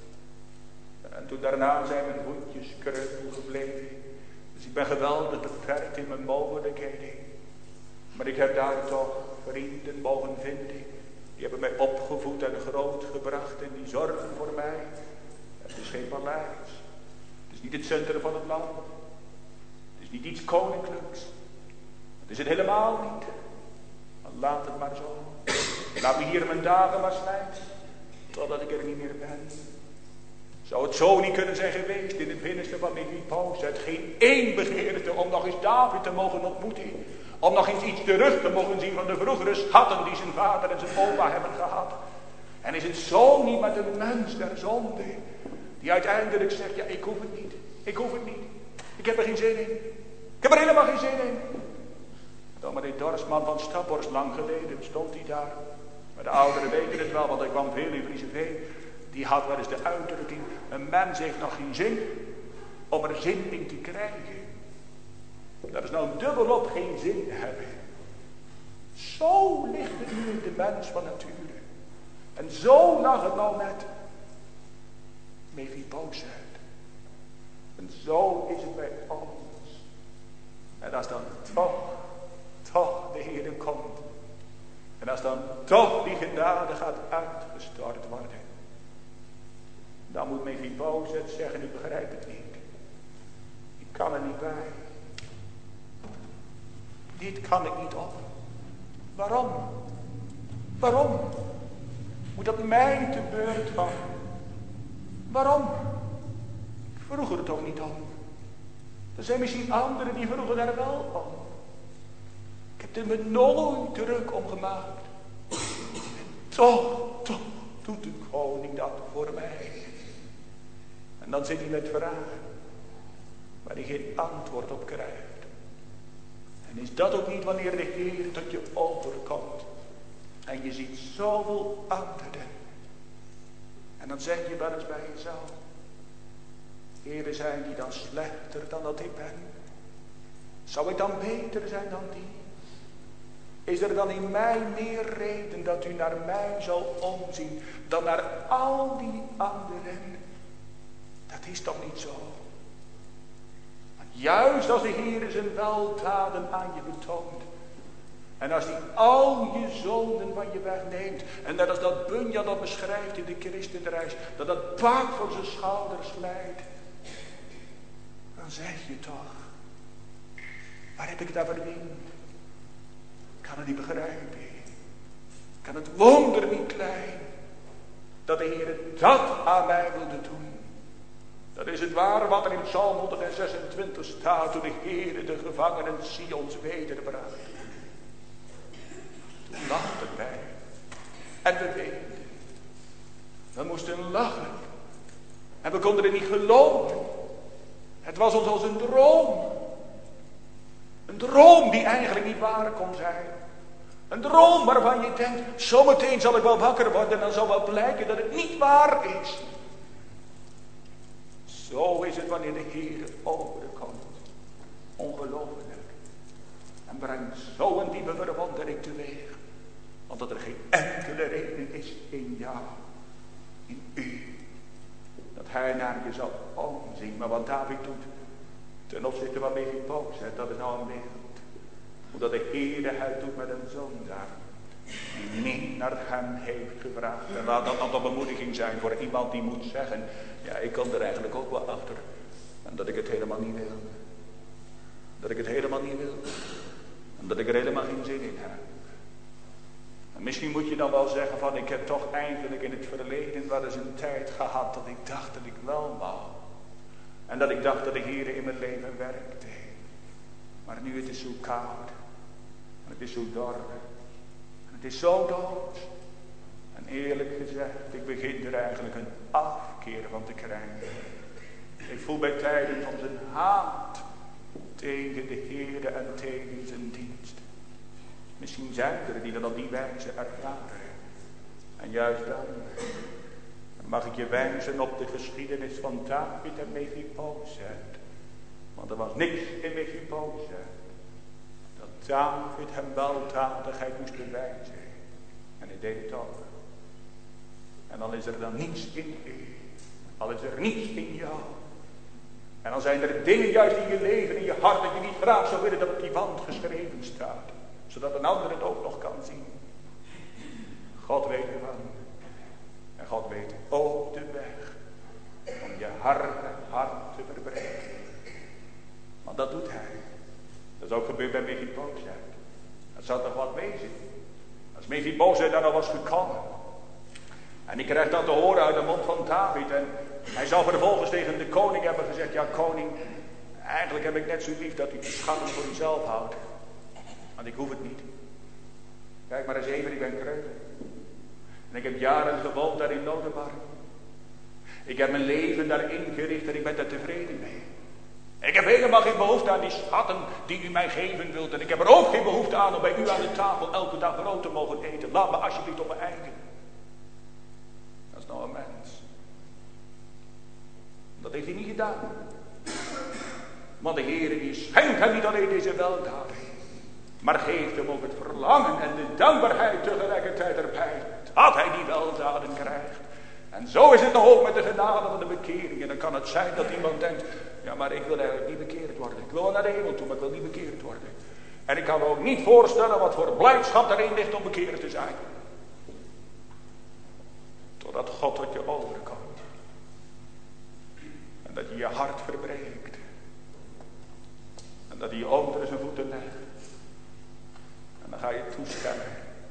En toen daarna zijn mijn voetjes kreupel gebleven. Dus ik ben geweldig beperkt in mijn mogelijkheden. Maar ik heb daar toch vrienden mogen vinden. Die hebben mij opgevoed en grootgebracht. En die zorgen voor mij. Het is geen paleis. Het is niet het centrum van het land. Het is niet iets koninklijks. Het is het helemaal niet. Maar laat het maar zo. Laat me hier mijn dagen maar slijten. Totdat ik er niet meer ben. Zou het zo niet kunnen zijn geweest in het binnenste van Mephibosheth. Geen één begeerte om nog eens David te mogen ontmoeten. Om nog eens iets terug te mogen zien van de vroegere schatten die zijn vader en zijn opa hebben gehad. En is het zo niet met een mens der zonde. Die uiteindelijk zegt, ja ik hoef het niet. Ik hoef het niet. Ik heb er geen zin in. Ik heb er helemaal geen zin in. Dominee Dorsman van Staphorst, lang geleden stond hij daar. Maar de ouderen weten het wel, want hij kwam veel in Frieseveen. Die had wel eens de uitdrukking, een mens heeft nog geen zin om er zin in te krijgen. Dat is nou dubbelop geen zin hebben. Zo ligt het nu in de mens van nature. En zo lag het nou met Mephibosheth. En zo is het bij ons. En als dan toch, toch de Heer komt. En als dan toch die genade gaat uitgestort worden. Dan moet Mephibosheth zeggen, ik begrijp het niet. Ik kan er niet bij. Dit kan ik niet op. Waarom? Waarom? Moet dat mij te beurt gaan? Waarom? Ik vroeg er toch niet om. Er zijn misschien anderen die vroegen daar wel om. Ik heb er me nooit druk om gemaakt. En toch, toch doet de koning dat voor mij. En dan zit hij met vragen waar hij geen antwoord op krijgt. En is dat ook niet wanneer de Heer tot je overkomt en je ziet zoveel anderen. En dan zeg je wel eens bij jezelf: Heere, zijn die dan slechter dan dat ik ben? Zou ik dan beter zijn dan die? Is er dan in mij meer reden dat u naar mij zal omzien dan naar al die anderen? Dat is toch niet zo? Want juist als de Heer zijn weldaden aan je betoont, en als hij al je zonden van je wegneemt, en net als dat Bunyan dat beschrijft in de christenreis, dat dat pak voor zijn schouders leidt, dan zeg je toch: waar heb ik het aan verdiend? Ik kan het niet begrijpen. Ik kan het wonder niet klein dat de Heer dat aan mij wilde doen. Dat is het waar wat er in Psalm honderdzesentwintig staat, toen de Heer de gevangenen Sions wederbracht. Toen lachten wij en we weenden. We moesten lachen en we konden het niet geloven. Het was ons als een droom. Een droom die eigenlijk niet waar kon zijn. Een droom waarvan je denkt: zometeen zal ik wel wakker worden en dan zal wel blijken dat het niet waar is. Zo is het wanneer de Heer overkomt. Ongelooflijk. En brengt zo een diepe verwondering teweeg. Want dat er geen enkele reden is in jou, in u, dat hij naar je zal omzien. Maar wat David doet ten opzichte van Mephibosheth, dat is nou een beeld. Hoe dat de Heer het doet met een zondaar die niet naar hem heeft gevraagd. En laat dat dan een bemoediging zijn voor iemand die moet zeggen: ja, ik kom er eigenlijk ook wel achter. En dat ik het helemaal niet wil. Dat ik het helemaal niet wil. En dat ik er helemaal geen zin in heb. En misschien moet je dan wel zeggen van: ik heb toch eigenlijk in het verleden wel eens een tijd gehad dat ik dacht dat ik wel wou. En dat ik dacht dat de Heer in mijn leven werkte. Maar nu het is zo koud. En het is zo dor. En het is zo dood. En eerlijk gezegd, ik begin er eigenlijk een afkeer van te krijgen. Ik voel bij tijden van zijn haat tegen de Heer en tegen zijn dienst. Misschien zijn er die dat op die wijze ervaren. En juist dan mag ik je wijzen op de geschiedenis van David en Mephibosheth. Want er was niks in Mephibosheth dat David hem weldadigheid moest bewijzen. En hij deed het ook. En dan is er dan niets in u. Al is er niets in jou. En dan zijn er dingen juist in je leven, in je hart, dat je niet graag zou willen dat op die wand geschreven staat. Zodat een ander het ook nog kan zien. God weet ervan. En God weet ook de weg om je harde hart te verbreken. Want dat doet hij. Dat is ook gebeurd bij Mephibosheth. Dat zou toch wat wezen. Als Mephibosheth daar al was gekomen. En ik krijg dat te horen uit de mond van David. En hij zou vervolgens tegen de koning hebben gezegd: ja, koning, eigenlijk heb ik net zo lief dat u de schatten voor uzelf houdt. Want ik hoef het niet. Kijk maar eens even, ik ben kreupel. En ik heb jaren gewoond daar in Lodebar. Ik heb mijn leven daar ingericht en ik ben daar tevreden mee. Ik heb helemaal geen behoefte aan die schatten die u mij geven wilt. En ik heb er ook geen behoefte aan om bij u aan de tafel elke dag brood te mogen eten. Laat me alsjeblieft op mijn eigen. Dat is nou een mens. Dat heeft hij niet gedaan. Want de Heer die schenkt hem niet alleen deze weldaden, maar geeft hem ook het verlangen en de dankbaarheid tegelijkertijd erbij. Dat hij die weldaden krijgt. En zo is het nog ook met de genade van de bekering. En dan kan het zijn dat iemand denkt: ja, maar ik wil eigenlijk niet bekeerd worden. Ik wil wel naar de hemel toe, maar ik wil niet bekeerd worden. En ik kan me ook niet voorstellen wat voor blijdschap daarin ligt om bekeerd te zijn. Totdat God tot je overkomt. En dat je je hart verbreekt. En dat hij je onder zijn voeten legt. En dan ga je toestemmen.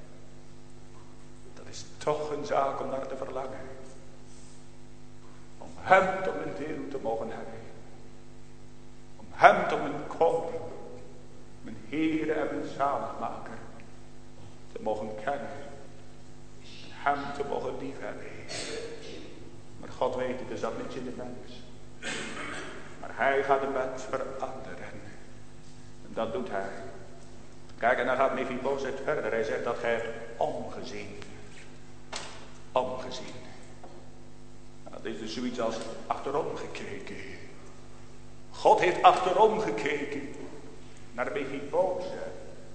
Dat is toch een zaak om naar te verlangen. Om hem tot een deel te mogen hebben. Om hem tot mijn koning, mijn Heere en mijn zaligmaker te mogen kennen, hem te mogen liefhebben. Maar God weet het, is dat niet in de mens. Maar hij gaat de mens veranderen. En dat doet hij. Kijk, en dan gaat Mephibozet verder. Hij zegt dat gij hebt omgezien. Omgezien. En dat is dus zoiets als achterom gekeken. God heeft achterom gekeken naar Mephibozet.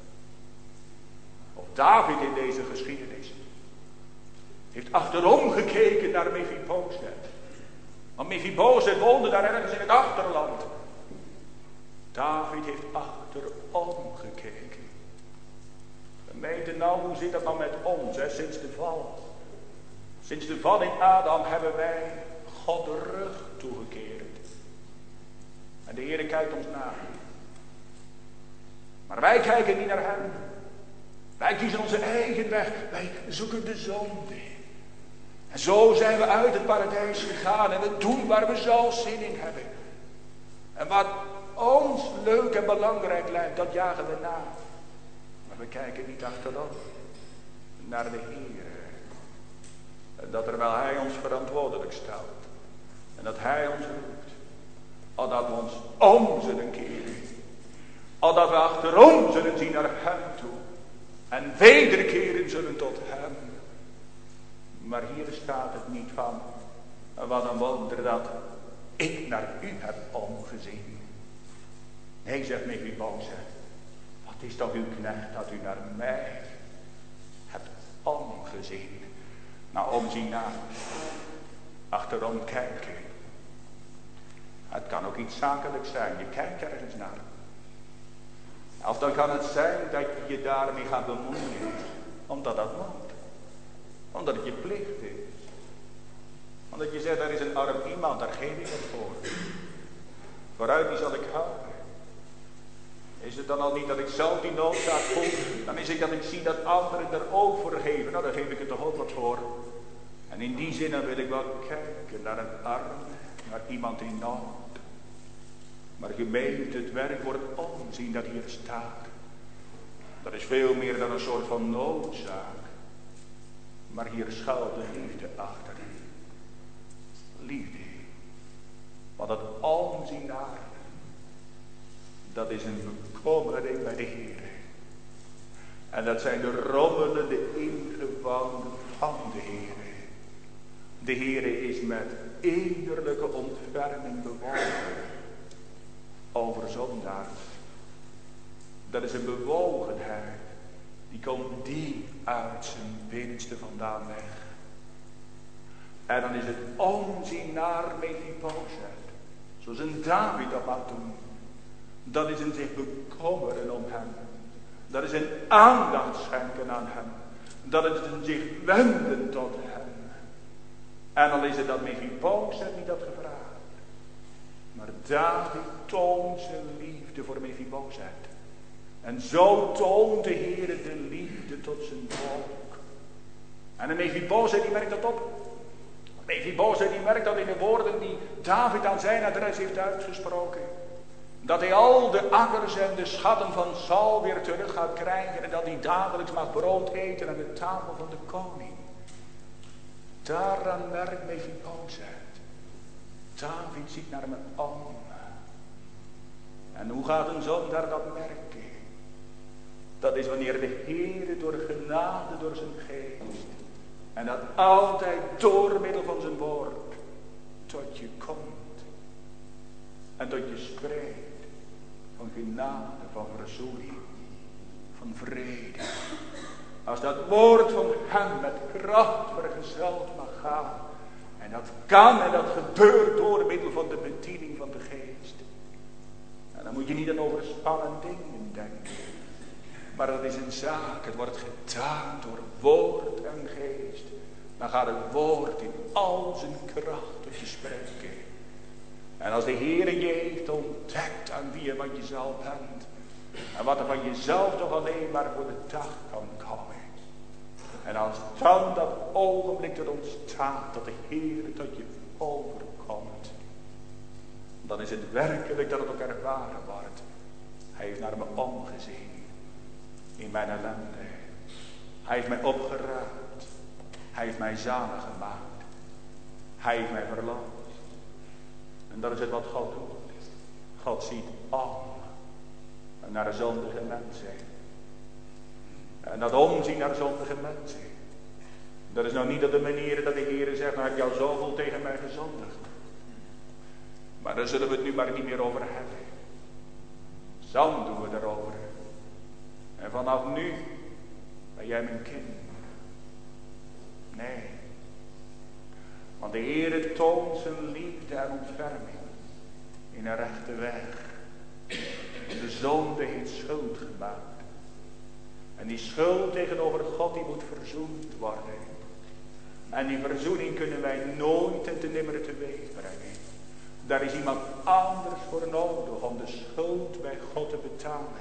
Of David in deze geschiedenis heeft achterom gekeken naar Mephibozet. Want Mephibozet woonde daar ergens in het achterland. David heeft achterom gekeken. Gemeente, nou, hoe zit dat nou met ons, hè, sinds de val? Sinds de val in Adam hebben wij God de rug toegekeerd. En de Heere kijkt ons na. Maar wij kijken niet naar hem. Wij kiezen onze eigen weg. Wij zoeken de zonde. En zo zijn we uit het paradijs gegaan. En we doen waar we zelf zin in hebben. En wat ons leuk en belangrijk lijkt, dat jagen we na. Maar we kijken niet achterom. Naar de Heer. En dat terwijl hij ons verantwoordelijk stelt. En dat hij ons roept. Al dat we ons om zullen keren. Al dat we achterom zullen zien naar hem toe. En wederkeren zullen tot hem. Maar hier staat het niet van. Wat een wonder dat ik naar u heb omgezien. Nee, zegt Mephibozet. Wat is toch uw knecht dat u naar mij hebt omgezien. Nou, omzien naar. Achterom kijken. Het kan ook iets zakelijks zijn. Je kijkt ergens naar. Of dan kan het zijn dat je je daarmee gaat bemoeien. Omdat dat moet. Omdat het je plicht is. Omdat je zegt, er is een arm iemand, daar geef ik het voor. Vooruit die zal ik houden. Is het dan al niet dat ik zelf die noodzaak voel? Dan is het dat ik zie dat anderen er ook voor geven. Nou, daar geef ik er toch ook wat voor. En in die zin dan wil ik wel kijken naar een arm, naar iemand in nood. Maar gemeente, het werk wordt omzien dat hier staat. Dat is veel meer dan een soort van noodzaak. Maar hier schuilt de liefde achter. Liefde. Want het omzien naar, dat is een bekommering bij de Heer. En dat zijn de rommelende ingewanden van de Heer. De Heer is met innerlijke ontferming bewogen over zondaars. Dat is een bewogenheid. Die komt diep uit zijn binnenste vandaan weg. En dan is het omzien naar Mephibozet. Zoals een David dat laat doen. Dat is een zich bekommeren om hem. Dat is een aandacht schenken aan hem. Dat is een zich wenden tot hem. En dan is het dat Mephibozet niet had gevraagd. Maar David toont zijn liefde voor Mephibozet. En zo toont de Heer de liefde tot zijn volk. En de Mephibozet die merkt dat op. Mephibozet die merkt dat in de woorden die David aan zijn adres heeft uitgesproken. Dat hij al de akkers en de schatten van Saul weer terug gaat krijgen. En dat hij dagelijks mag brood eten aan de tafel van de koning. Daaraan merkt Mephibozet. David ziet naar me om. En hoe gaat een zondaar dat merken? Dat is wanneer de Heer door genade, door zijn geest. En dat altijd door middel van zijn woord. Tot je komt. En tot je spreekt. Van genade, van verzoening. Van vrede. Als dat woord van hem met kracht vergezeld mag gaan. En dat kan en dat gebeurt door middel van de bediening van de geest. En dan moet je niet aan overspannen dingen denken. Maar dat is een zaak. Het wordt gedaan door woord en geest. Dan gaat het woord in al zijn kracht tot je spreken. En als de Heere je heeft ontdekt aan wie en wat je zelf bent. En wat er van jezelf toch alleen maar voor de dag kan komen. En als dan dat ogenblik er ontstaat dat de Heer tot je overkomt. dan is het werkelijk dat het ook ervaren wordt. Hij heeft naar me omgezien. In mijn ellende. Hij heeft mij opgeraapt. Hij heeft mij zalig gemaakt. Hij heeft mij verlost. En dat is het wat God doet. God ziet om naar zondige mensen. En dat omzien naar zondige mensen. Dat is nou niet op de manier dat de Heer zegt, nou heb je al zoveel tegen mij gezondigd. Maar daar zullen we het nu maar niet meer over hebben. Zand doen we erover. En vanaf nu ben jij mijn kind. Nee. Want de Heer toont zijn liefde en ontferming in een rechte weg. En de zonde heeft schuld gemaakt. En die schuld tegenover God die moet verzoend worden. En die verzoening kunnen wij nooit en te nimmer teweeg brengen. Daar is iemand anders voor nodig om de schuld bij God te betalen.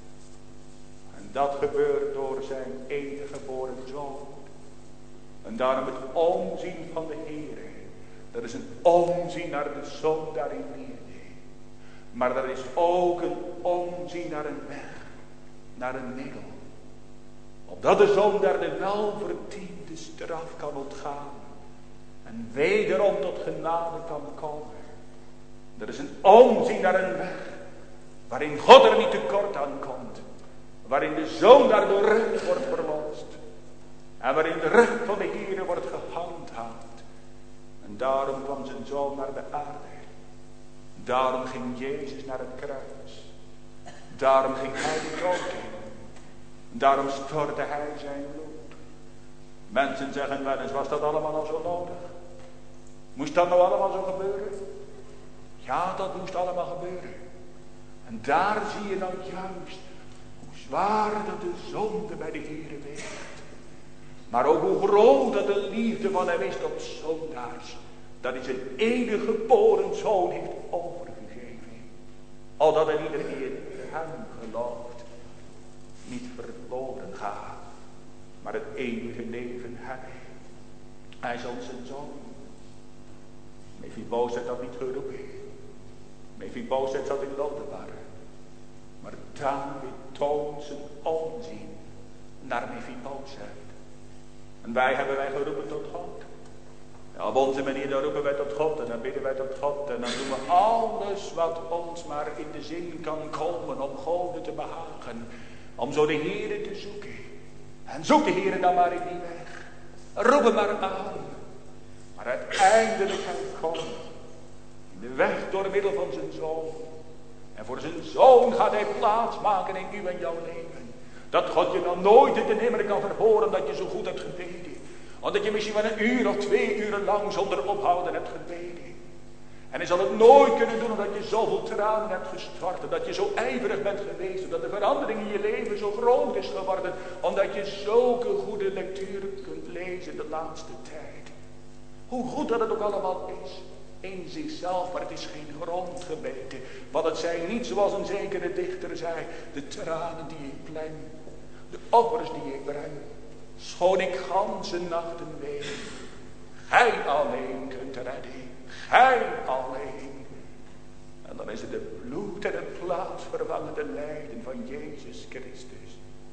En dat gebeurt door zijn enige geboren zoon. En daarom het omzien van de Heer. Dat is een omzien naar de zondaar in liefde. Maar dat is ook een omzien naar een weg. Naar een middel. Opdat de zondaar de welverdiende straf kan ontgaan. En wederom tot genade kan komen. Er is een omzien naar een weg. Waarin God er niet tekort aan komt. Waarin de zondaar door recht wordt verlost. En waarin de recht van de Heer wordt gehandhaafd. En daarom kwam zijn zoon naar de aarde. Daarom ging Jezus naar het kruis. Daarom ging hij de dood in. Daarom stortte hij zijn bloed. Mensen zeggen wel eens, was dat allemaal al zo nodig? Moest dat nou allemaal zo gebeuren? Ja, dat moest allemaal gebeuren. En daar zie je nou juist hoe zwaar dat de zonde bij de Heer weegt. Maar ook hoe groot dat de liefde van hem is tot zondaars. Dat hij zijn enige geboren zoon heeft overgegeven. Opdat er ieder die in hem gelooft niet verloren gaat, maar het eeuwige leven hebben. Hij is onze zoon. Mephibozet had niet geroepen. Mephibozet zat in Lodebar. Maar David toont zijn omzien naar Mephibozet. En wij hebben wij geroepen tot God. Ja, op onze manier dan roepen wij tot God en dan bidden wij tot God. En dan doen we alles wat ons maar in de zin kan komen om God te behagen. Om zo de Heere te zoeken. En zoek de Heere dan maar in die weg. Roep hem maar aan. Maar uiteindelijk hij komt. In de weg door middel van zijn zoon. En voor zijn zoon gaat hij plaats maken in u en jouw leven. Dat God je dan nooit en te nimmer kan verhoren dat je zo goed hebt gebeden. Omdat je misschien wel een uur of twee uren lang zonder ophouden hebt gebeden. En hij zal het nooit kunnen doen omdat je zoveel tranen hebt gestort. Dat je zo ijverig bent geweest. Dat de verandering in je leven zo groot is geworden. Omdat je zulke goede lecturen kunt lezen de laatste tijd. Hoe goed dat het ook allemaal is. In zichzelf, maar het is geen grondgebeten. Want het zijn niet zoals een zekere dichter zei. De tranen die ik pleng. De offers die ik breng. Schoon ik ganse nachten ween. Gij alleen kunt redden. Gij alleen. En dan is het de bloed en het plaatsvervangende lijden van Jezus Christus.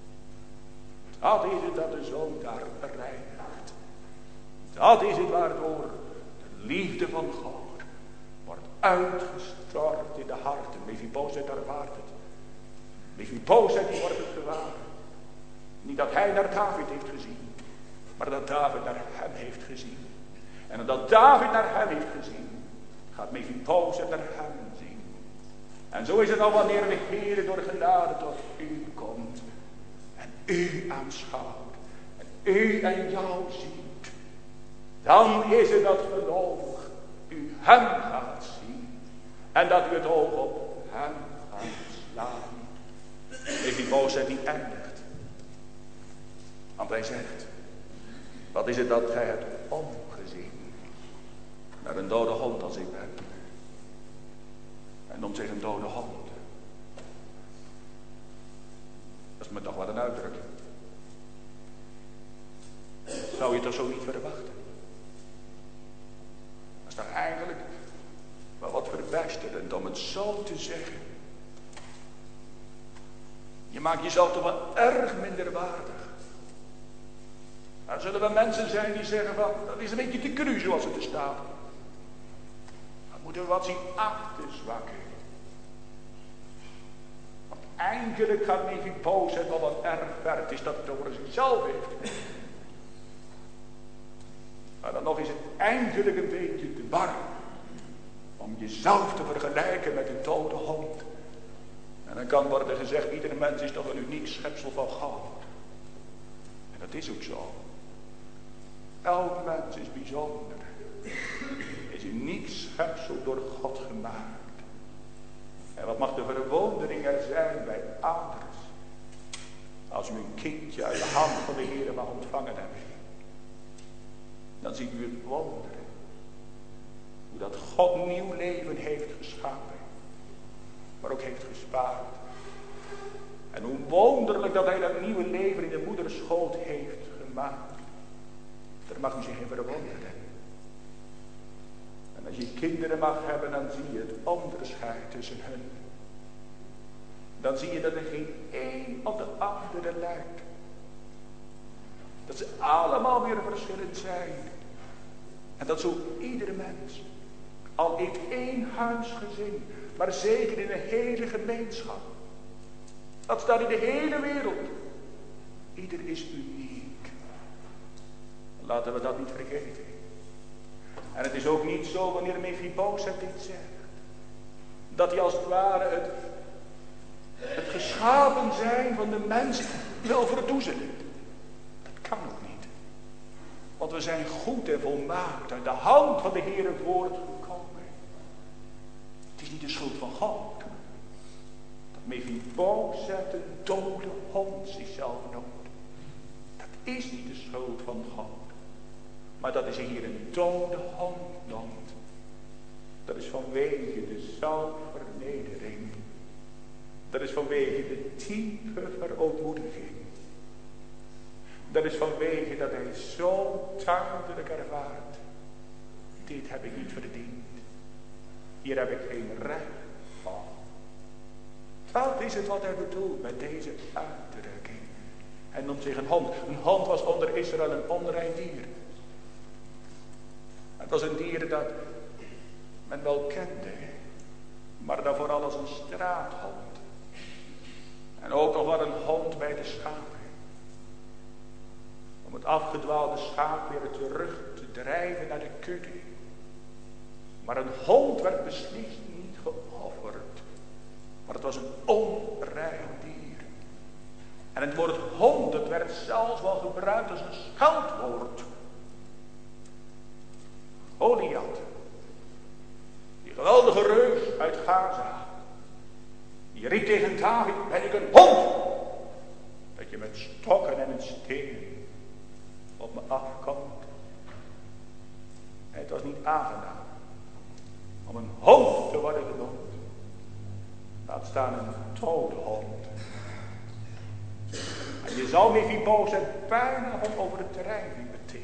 Dat is het dat de zoon daar reinigt. Dat is het waardoor de liefde van God wordt uitgestort in de harten. Mephibozet ervaart het. Mephibozet die wordt het gewaar. Niet dat hij naar David heeft gezien. Maar dat David naar hem heeft gezien. En omdat David naar hem heeft gezien. Gaat Mephibozet naar hem zien. En zo is het al wanneer de Heer door genade tot u komt. En u aanschouwt. En u en jou ziet. Dan is het dat geloof u hem gaat zien. En dat u het oog op hem gaat slaan. Mephibozet die eindigt. Want hij zegt. Wat is het dat gij hebt omgezien. Naar een dode hond als ik ben. En noemt zich een dode hond. Dat is me toch wat een uitdrukking. Zou je toch zo niet verwachten? Dat is toch eigenlijk wel wat vervelend. verpesterend om het zo te zeggen. Je maakt jezelf toch wel erg minderwaardig. Er zullen wel mensen zijn die zeggen van, dat is een beetje te cru zoals het er staat. Dan moeten we wat zien af te zwakken. Want eigenlijk gaat Mephibosheth wel wat erg ver. Het is dat het over zichzelf heeft. Maar dan nog is het eigenlijk een beetje te warm. Om jezelf te vergelijken met een dode hond. En dan kan worden gezegd, iedere mens is toch een uniek schepsel van God. En dat is ook zo. Elk mens is bijzonder. Is een uniek schepsel door God gemaakt. En wat mag de verwondering er zijn bij ouders. Als u een kindje uit de hand van de Heer mag ontvangen hebben. Dan ziet u het wonderen. Hoe dat God nieuw leven heeft geschapen. Maar ook heeft gespaard. En hoe wonderlijk dat hij dat nieuwe leven in de moederschoot heeft gemaakt. Daar mag u zich in verwonderen. En als je kinderen mag hebben, dan zie je het onderscheid tussen hen. Dan zie je dat er geen één op de andere lijkt. Dat ze allemaal weer verschillend zijn. En dat zo iedere mens, al in één huisgezin, maar zeker in een hele gemeenschap. Dat staat in de hele wereld. Ieder is uniek. Laten we dat niet vergeten. En het is ook niet zo wanneer Mephibosheth dit zegt. Dat hij als het ware het, het geschapen zijn van de mens wil verdoezelen. Dat kan ook niet. Want we zijn goed en volmaakt uit de hand van de Heere voortgekomen. Het is niet de schuld van God. Dat Mephibosheth een dode hond zichzelf noemt. Dat is niet de schuld van God. Maar dat is hier een dode hond noemt. Dat is vanwege de zelfvernedering. Dat is vanwege de diepe verootmoediging. Dat is vanwege dat hij zo duidelijk ervaart. Dit heb ik niet verdiend. Hier heb ik geen recht van. Dat is het wat hij bedoelt met deze uitdrukking. Hij noemt zich een hond. Een hond was onder Israël een onrein dier. Het was een dier dat men wel kende. Maar dan vooral als een straathond. En ook nog wel een hond bij de schapen. Om het afgedwaalde schaap weer terug te drijven naar de kudde. Maar een hond werd beslist niet geofferd. Maar het was een onrein dier. En het woord hond, het werd zelfs wel gebruikt als een scheldwoord. Goliath, die geweldige reus uit Gaza, die riep tegen David, ben ik een hond, dat je met stokken en een steen op me afkomt. En het was niet aangenaam om een hond te worden genoemd. Laat staan een dode hond. En je zou Mephibosheth bijna van overdrijving betichten.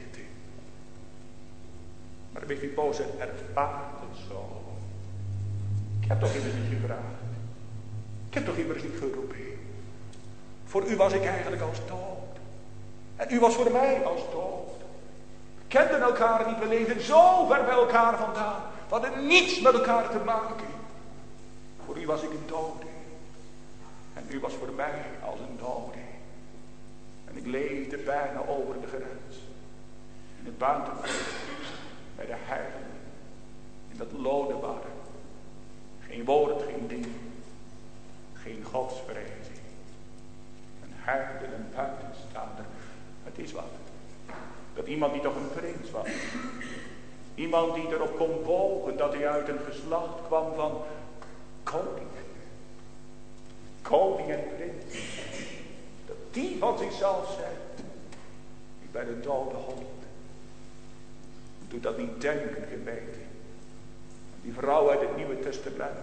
Maar Mephibosheth ervaart het zo. Ik heb toch immers niet gevraagd. Ik heb toch immers niet geroepen. Voor u was ik eigenlijk als dood. En u was voor mij als dood. We kenden elkaar niet, we leefden zo ver bij elkaar vandaan. We hadden niets met elkaar te maken. Voor u was ik een dode. En u was voor mij als een dode. En ik leefde bijna over de grens. In het buitenland. Bij de heiligen. In dat Lodebar. Geen woord, geen ding. Geen godsvrezing. Een heiden en buitenstaander. Het is wat. Dat iemand die toch een prins was. Iemand die erop kon bogen dat hij uit een geslacht kwam van koningen. Koning en prins. Dat die van zichzelf zegt. Ik ben een dode hond. Doe dat niet denken, gemeente. Die vrouw uit het Nieuwe Testament.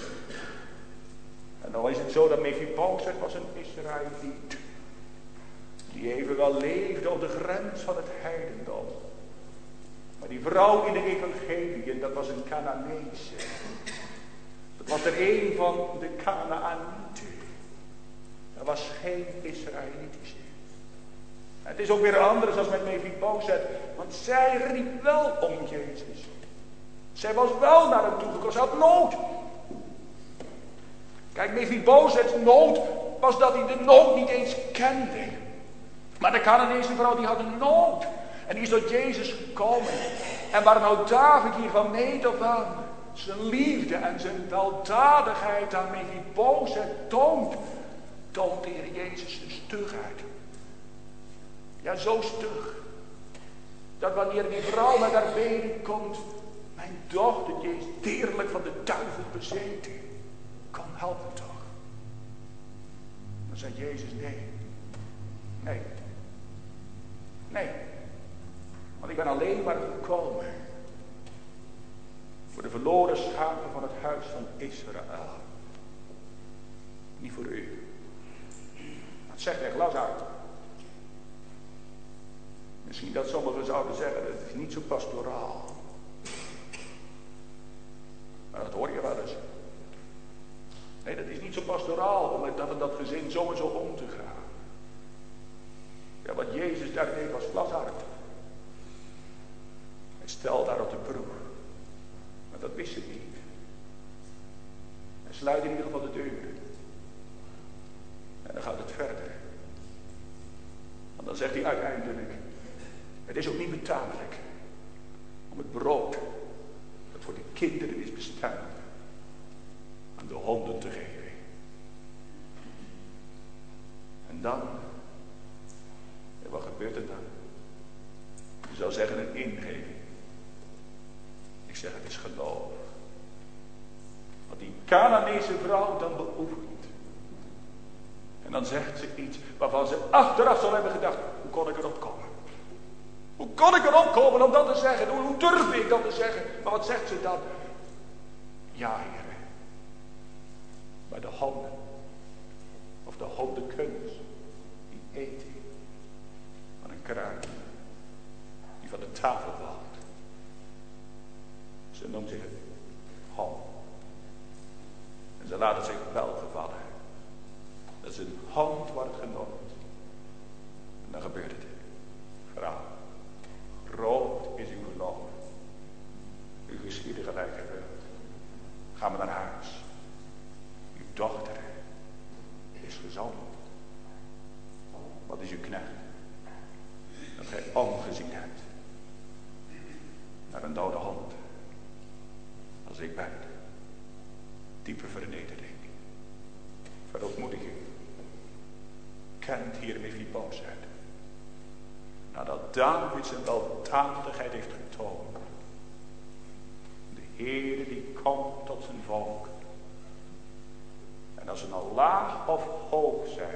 En dan is het zo dat Mephibosheth was een Israëliet. Die evenwel leefde op de grens van het heidendom. Maar die vrouw in de evangelie, dat was een Canaanese. Het was er een van de Kanaanieten. Dat was geen Israëlitische. Het is ook weer anders als met Mephibozet. Want zij riep wel om Jezus. Zij was wel naar hem toegekomen. Ze had nood. Kijk, Mephibozet's nood was dat hij de nood niet eens kende. Maar de Canaanese vrouw die had een nood. En die is tot Jezus gekomen. En waar nou David hier van meet af aan zijn liefde en zijn weldadigheid aan Mephibozet toont, toont de Heer Jezus de stugheid. Ja, zo stug. Dat wanneer die vrouw met haar benen komt, mijn dochter, die is deerlijk van de duivel bezeten. Kom, help me toch. Dan zei Jezus, nee. Nee. Nee. Want ik ben alleen maar gekomen voor de verloren schapen van het huis van Israël. Niet voor u. Dat zegt echt Lazarus. Misschien dat sommigen zouden zeggen, dat is niet zo pastoraal. Maar dat hoor je wel eens. Nee, dat is niet zo pastoraal, om met dat en dat gezin zo en zo om te gaan. Ja, wat Jezus daar deed was glashard. Hij stelt daar op de proef. Maar dat wist hij niet. Hij sluit in ieder geval de deuren. En dan gaat het verder. Want dan zegt hij uiteindelijk, het is ook niet betamelijk om het brood dat voor de kinderen is bestemd aan de honden te geven. En dan, en wat gebeurt er dan? Je zou zeggen een ingeving. Ik zeg het is geloof. Wat die Canaanese vrouw dan beoefent. En dan zegt ze iets waarvan ze achteraf zal hebben gedacht, hoe kon ik erop komen? Hoe kon ik erop komen om dat te zeggen? Hoe, hoe durfde ik dat te zeggen? Maar wat zegt ze dan? Ja, Heer. Maar de honden, of de hondenkens, die eten van een kruid die van de tafel valt. Ze noemt zich een hond. En ze laat het zich wel gevallen. Dat is een hond wordt genoemd. En dan gebeurt het. Vrouw, groot is uw geloof. U geschieden gelijk gebeurt. Ga maar naar huis. Uw dochter is gezond. Wat is uw knecht? Dat gij omgezien hebt naar een dode hond. Als ik ben. Diepe vernedering. Verootmoediging. Kent hier Mephibozet. Nadat David zijn weldadigheid heeft getoond. De Heere die komt tot zijn volk. En als ze nou laag of hoog zijn.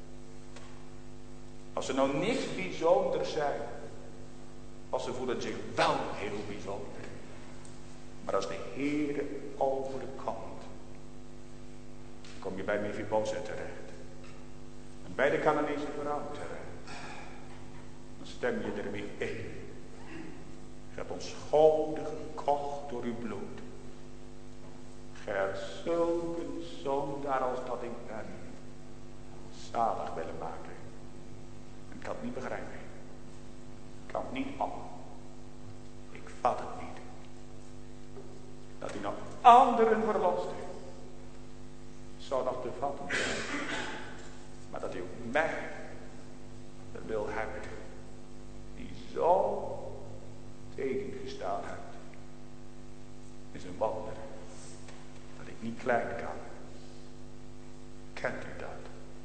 Als ze nou niks bijzonder zijn. Als ze voelen zich wel heel bijzonder. Maar als de Heere overkomt. Dan kom je bij Mephibozet terecht. En bij de Canaanese vrouw terecht. Dan stem je ermee in. Gij hebt ons schone gekocht door uw bloed. Gij hebt zulke zondaar als dat ik ben. Zalig willen maken. En ik kan het niet begrijpen. Ik kan het niet op. Ik vat het niet. Dat hij nog anderen verloste. Zou nog te vatten zijn. Maar dat hij ook mij wil hebben. Die zo tegengestaan hebt. Is een wonder. Dat ik niet klein kan. Kent u dat?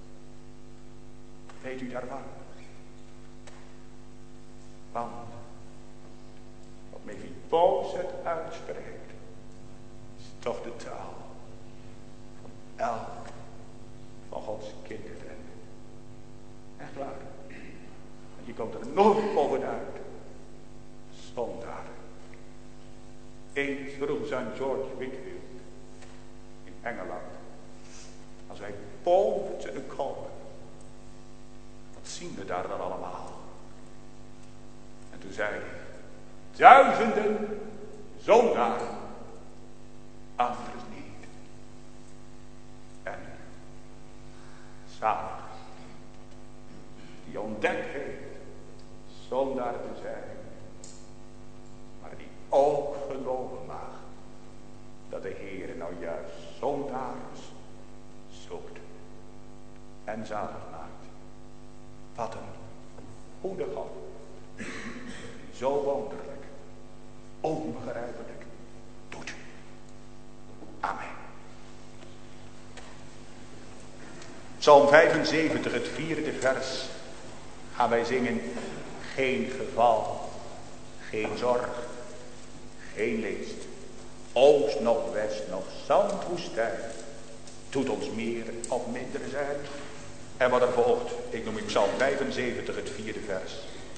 Weet u daarvan? Want wat Mephibozet uitspreekt, is toch de taal van elk van Gods kinderen. Echt waar. En je komt er nooit bovenuit. Zondaar. Eens vroeg zijn George Whitfield in Engeland. Als wij boven zullen komen, wat zien we daar dan allemaal? En toen zei hij, duizenden zondaren, anders niet. ontdekt heeft zondaar te zijn, maar die ook geloven mag dat de Heer nou juist zondaars zoekt en zalig maakt. Wat een goede God, zo wonderlijk, onbegrijpelijk doet. Amen. Psalm vijfenzeventig, het vierde vers, gaan wij zingen. Geen geval, geen zorg, geen leest. Oost nog west nog zandwoestijn, doet ons meer of minder zijn. En wat er volgt, ik noem in Psalm vijfenzeventig, het vierde vers.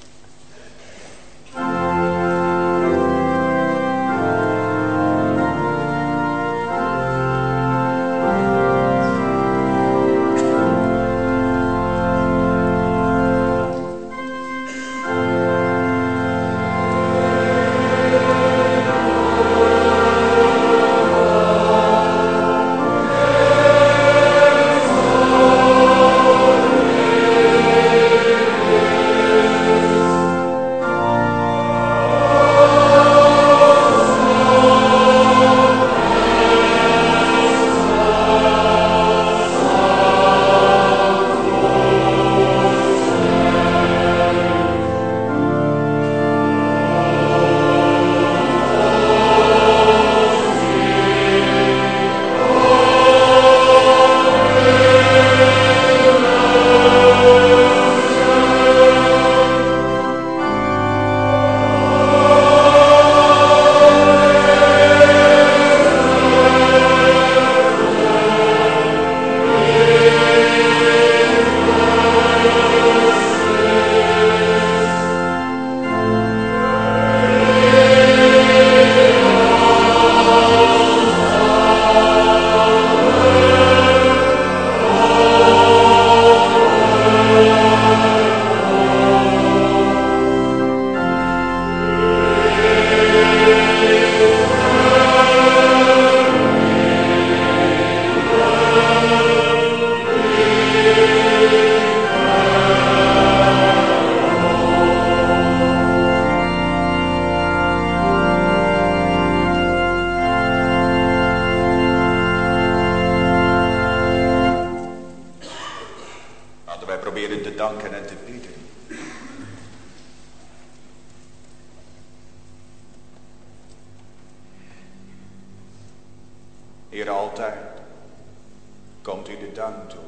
Heer, altijd komt u de dank toe.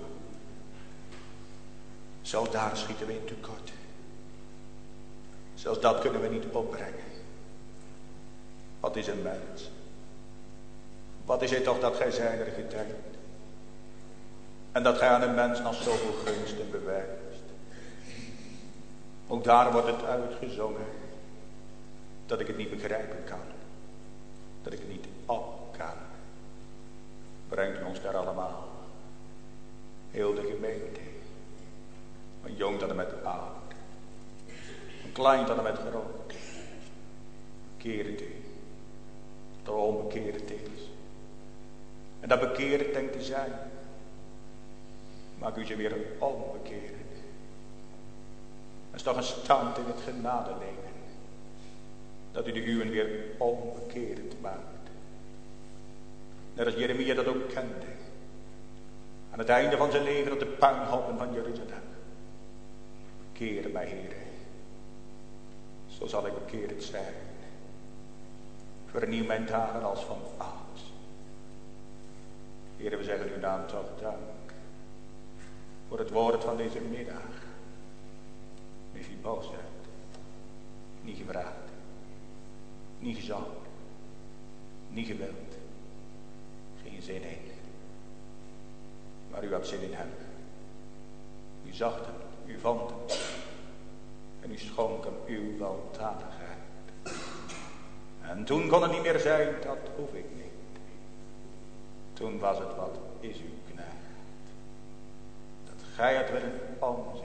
Zelfs daar schieten we in tekort. Zelfs dat kunnen we niet opbrengen. Wat is een mens? Wat is het toch dat gij zijner gedenkt? En dat gij aan een mens nog zoveel gunsten bewijst. Ook daar wordt het uitgezongen. Dat ik het niet begrijpen kan. Dat ik het niet op kan. Brengt u ons daar allemaal. Heel de gemeente. Van jong tot en met oud. Van klein tot en met groot. Keert u. Dat er onbekeerd is. En dat bekeerd denkt te zijn. Maak u ze weer onbekeerd. Dat is toch een stand in het genadeleven. Dat u de uwen weer onbekeerd maakt. Net als Jeremia dat ook kende. Aan het einde van zijn leven op de puinhopen van Jeruzalem. Bekeer mij, Heere. Zo zal ik bekeerd zijn. Vernieuw mijn dagen als van oud. Heere, we zeggen uw naam toch dank. Voor het woord van deze middag. Mephibosheth. Niet gevraagd. Niet gezocht. Niet gewild. Geen zin in. Maar u had zin in hem. U zag hem. U vond hem. En u schonk hem uw weldadigheid. En toen kon het niet meer zijn, dat hoef ik niet. Toen was het, wat is uw knecht. Dat gij het willen omzien.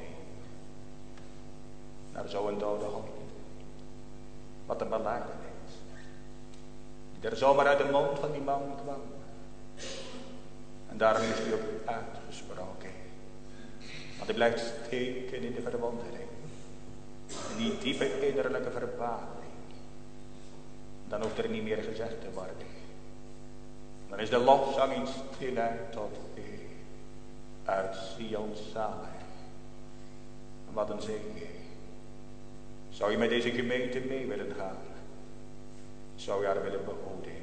Naar zo'n dode hond. Wat een belijdenis. Die er zomaar uit de mond van die man kwam. En daarom is hij ook uitgesproken. Want hij blijft steken in de verwondering. In die diepe innerlijke verbaling. Dan hoeft er niet meer gezegd te worden. Dan is de lofzang in stilheid tot eer. Uit Sion's zalig. Wat een zegen. Zou je met deze gemeente mee willen gaan? Zou je haar willen behouden?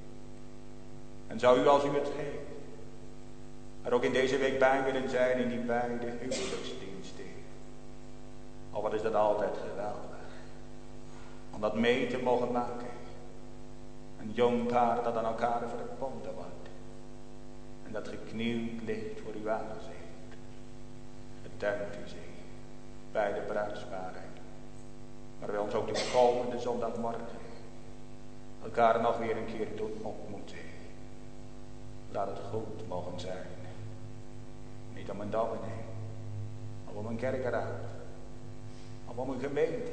En zou u als u het heeft er ook in deze week bij willen zijn in die beide huwelijksdiensten? Oh, wat is dat altijd geweldig. Om dat mee te mogen maken. Een jong paar dat aan elkaar verbonden wordt. En dat geknield ligt voor uw aangezicht. Bedankt u zich bij de bruidsparen. Maar wij ons ook de komende zondagmorgen elkaar nog weer een keer doen ontmoeten. Laat het goed mogen zijn. Niet om een dominee, of om een kerkeraad, of om een gemeente.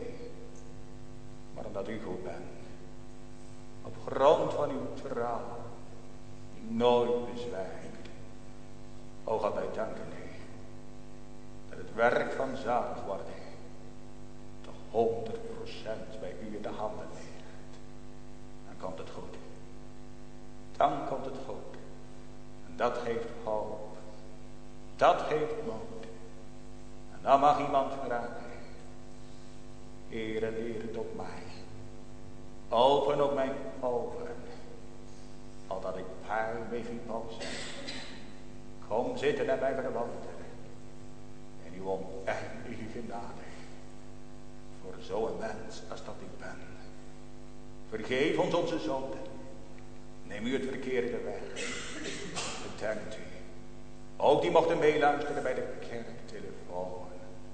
Maar omdat u goed bent. Op grond van uw trouw, die nooit bezwijkt. O God, wij danken u. Dat het werk van zalig worden toch honderd procent bij u in de handen ligt. Dan komt het goed. Dan komt het goed. En dat geeft hoop. Dat geeft moed. En dan mag iemand vragen. Heere, leer het op mij. Open op mijn ogen. Al dat ik pijn mee verpoos heb. Kom zitten en mij verwanteren. En uw oneindige genade. Voor zo'n mens als dat ik ben. Vergeef ons onze zonden. Neem u het verkeerde weg. Bedankt u. Ook die mochten meeluisteren bij de kerktelefoon.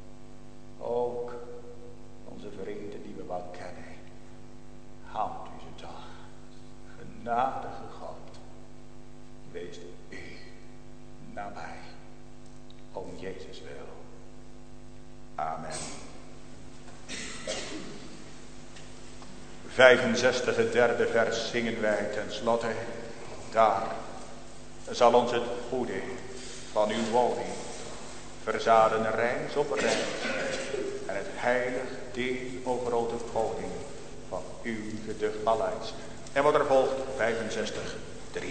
Ook onze vrienden die we wel kennen. Houd u ze toch. Genadige God. Wees u nabij. Om Jezus wil. Amen. vijfenzestig, het derde vers zingen wij ten slotte. Daar zal ons het goede van uw woning verzaden reins op reins. En het heilig deel, o grote koning, van uw geducht paleis. En wat er volgt, vijfenzestig, drie.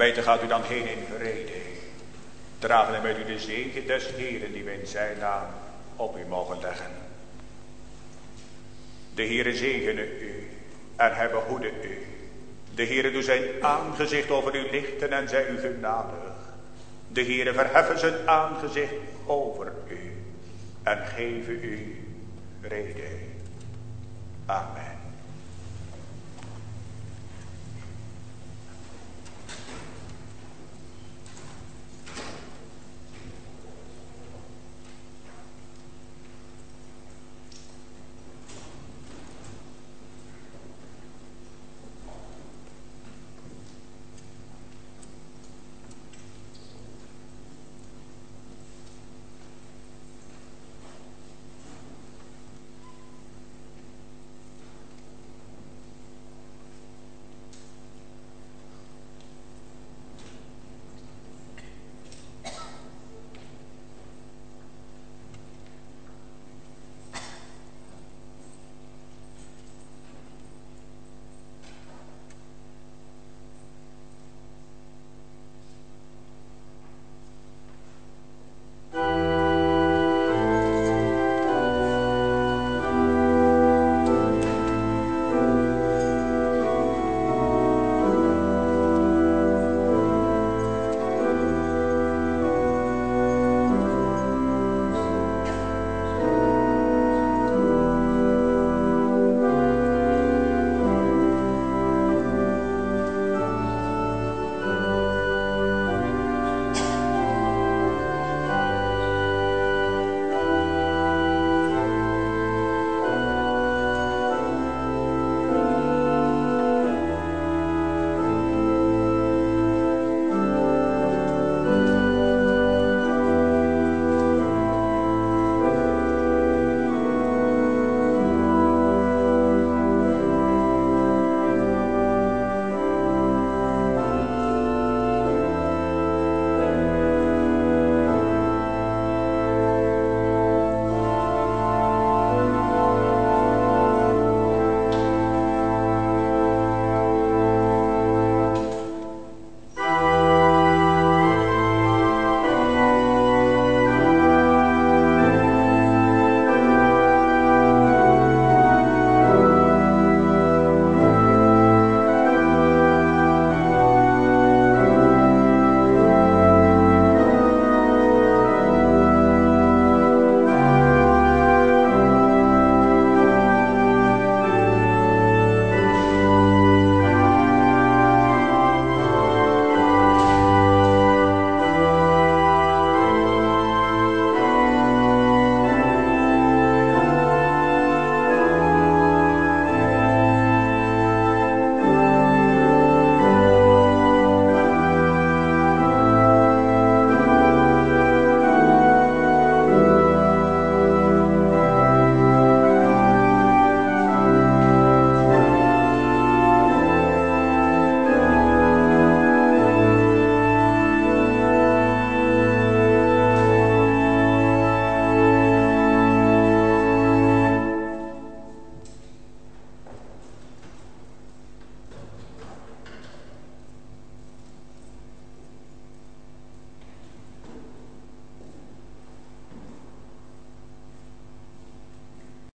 Gemeente, gaat u dan heen in vrede. Dragen met u de zegen des Heeren die we in zijn naam op u mogen leggen. De Heere zegene u en hij behoede u. De Heere doet zijn aangezicht over u lichten en zij u genadig. De Heere verheffen zijn aangezicht over u en geven u vrede. Amen.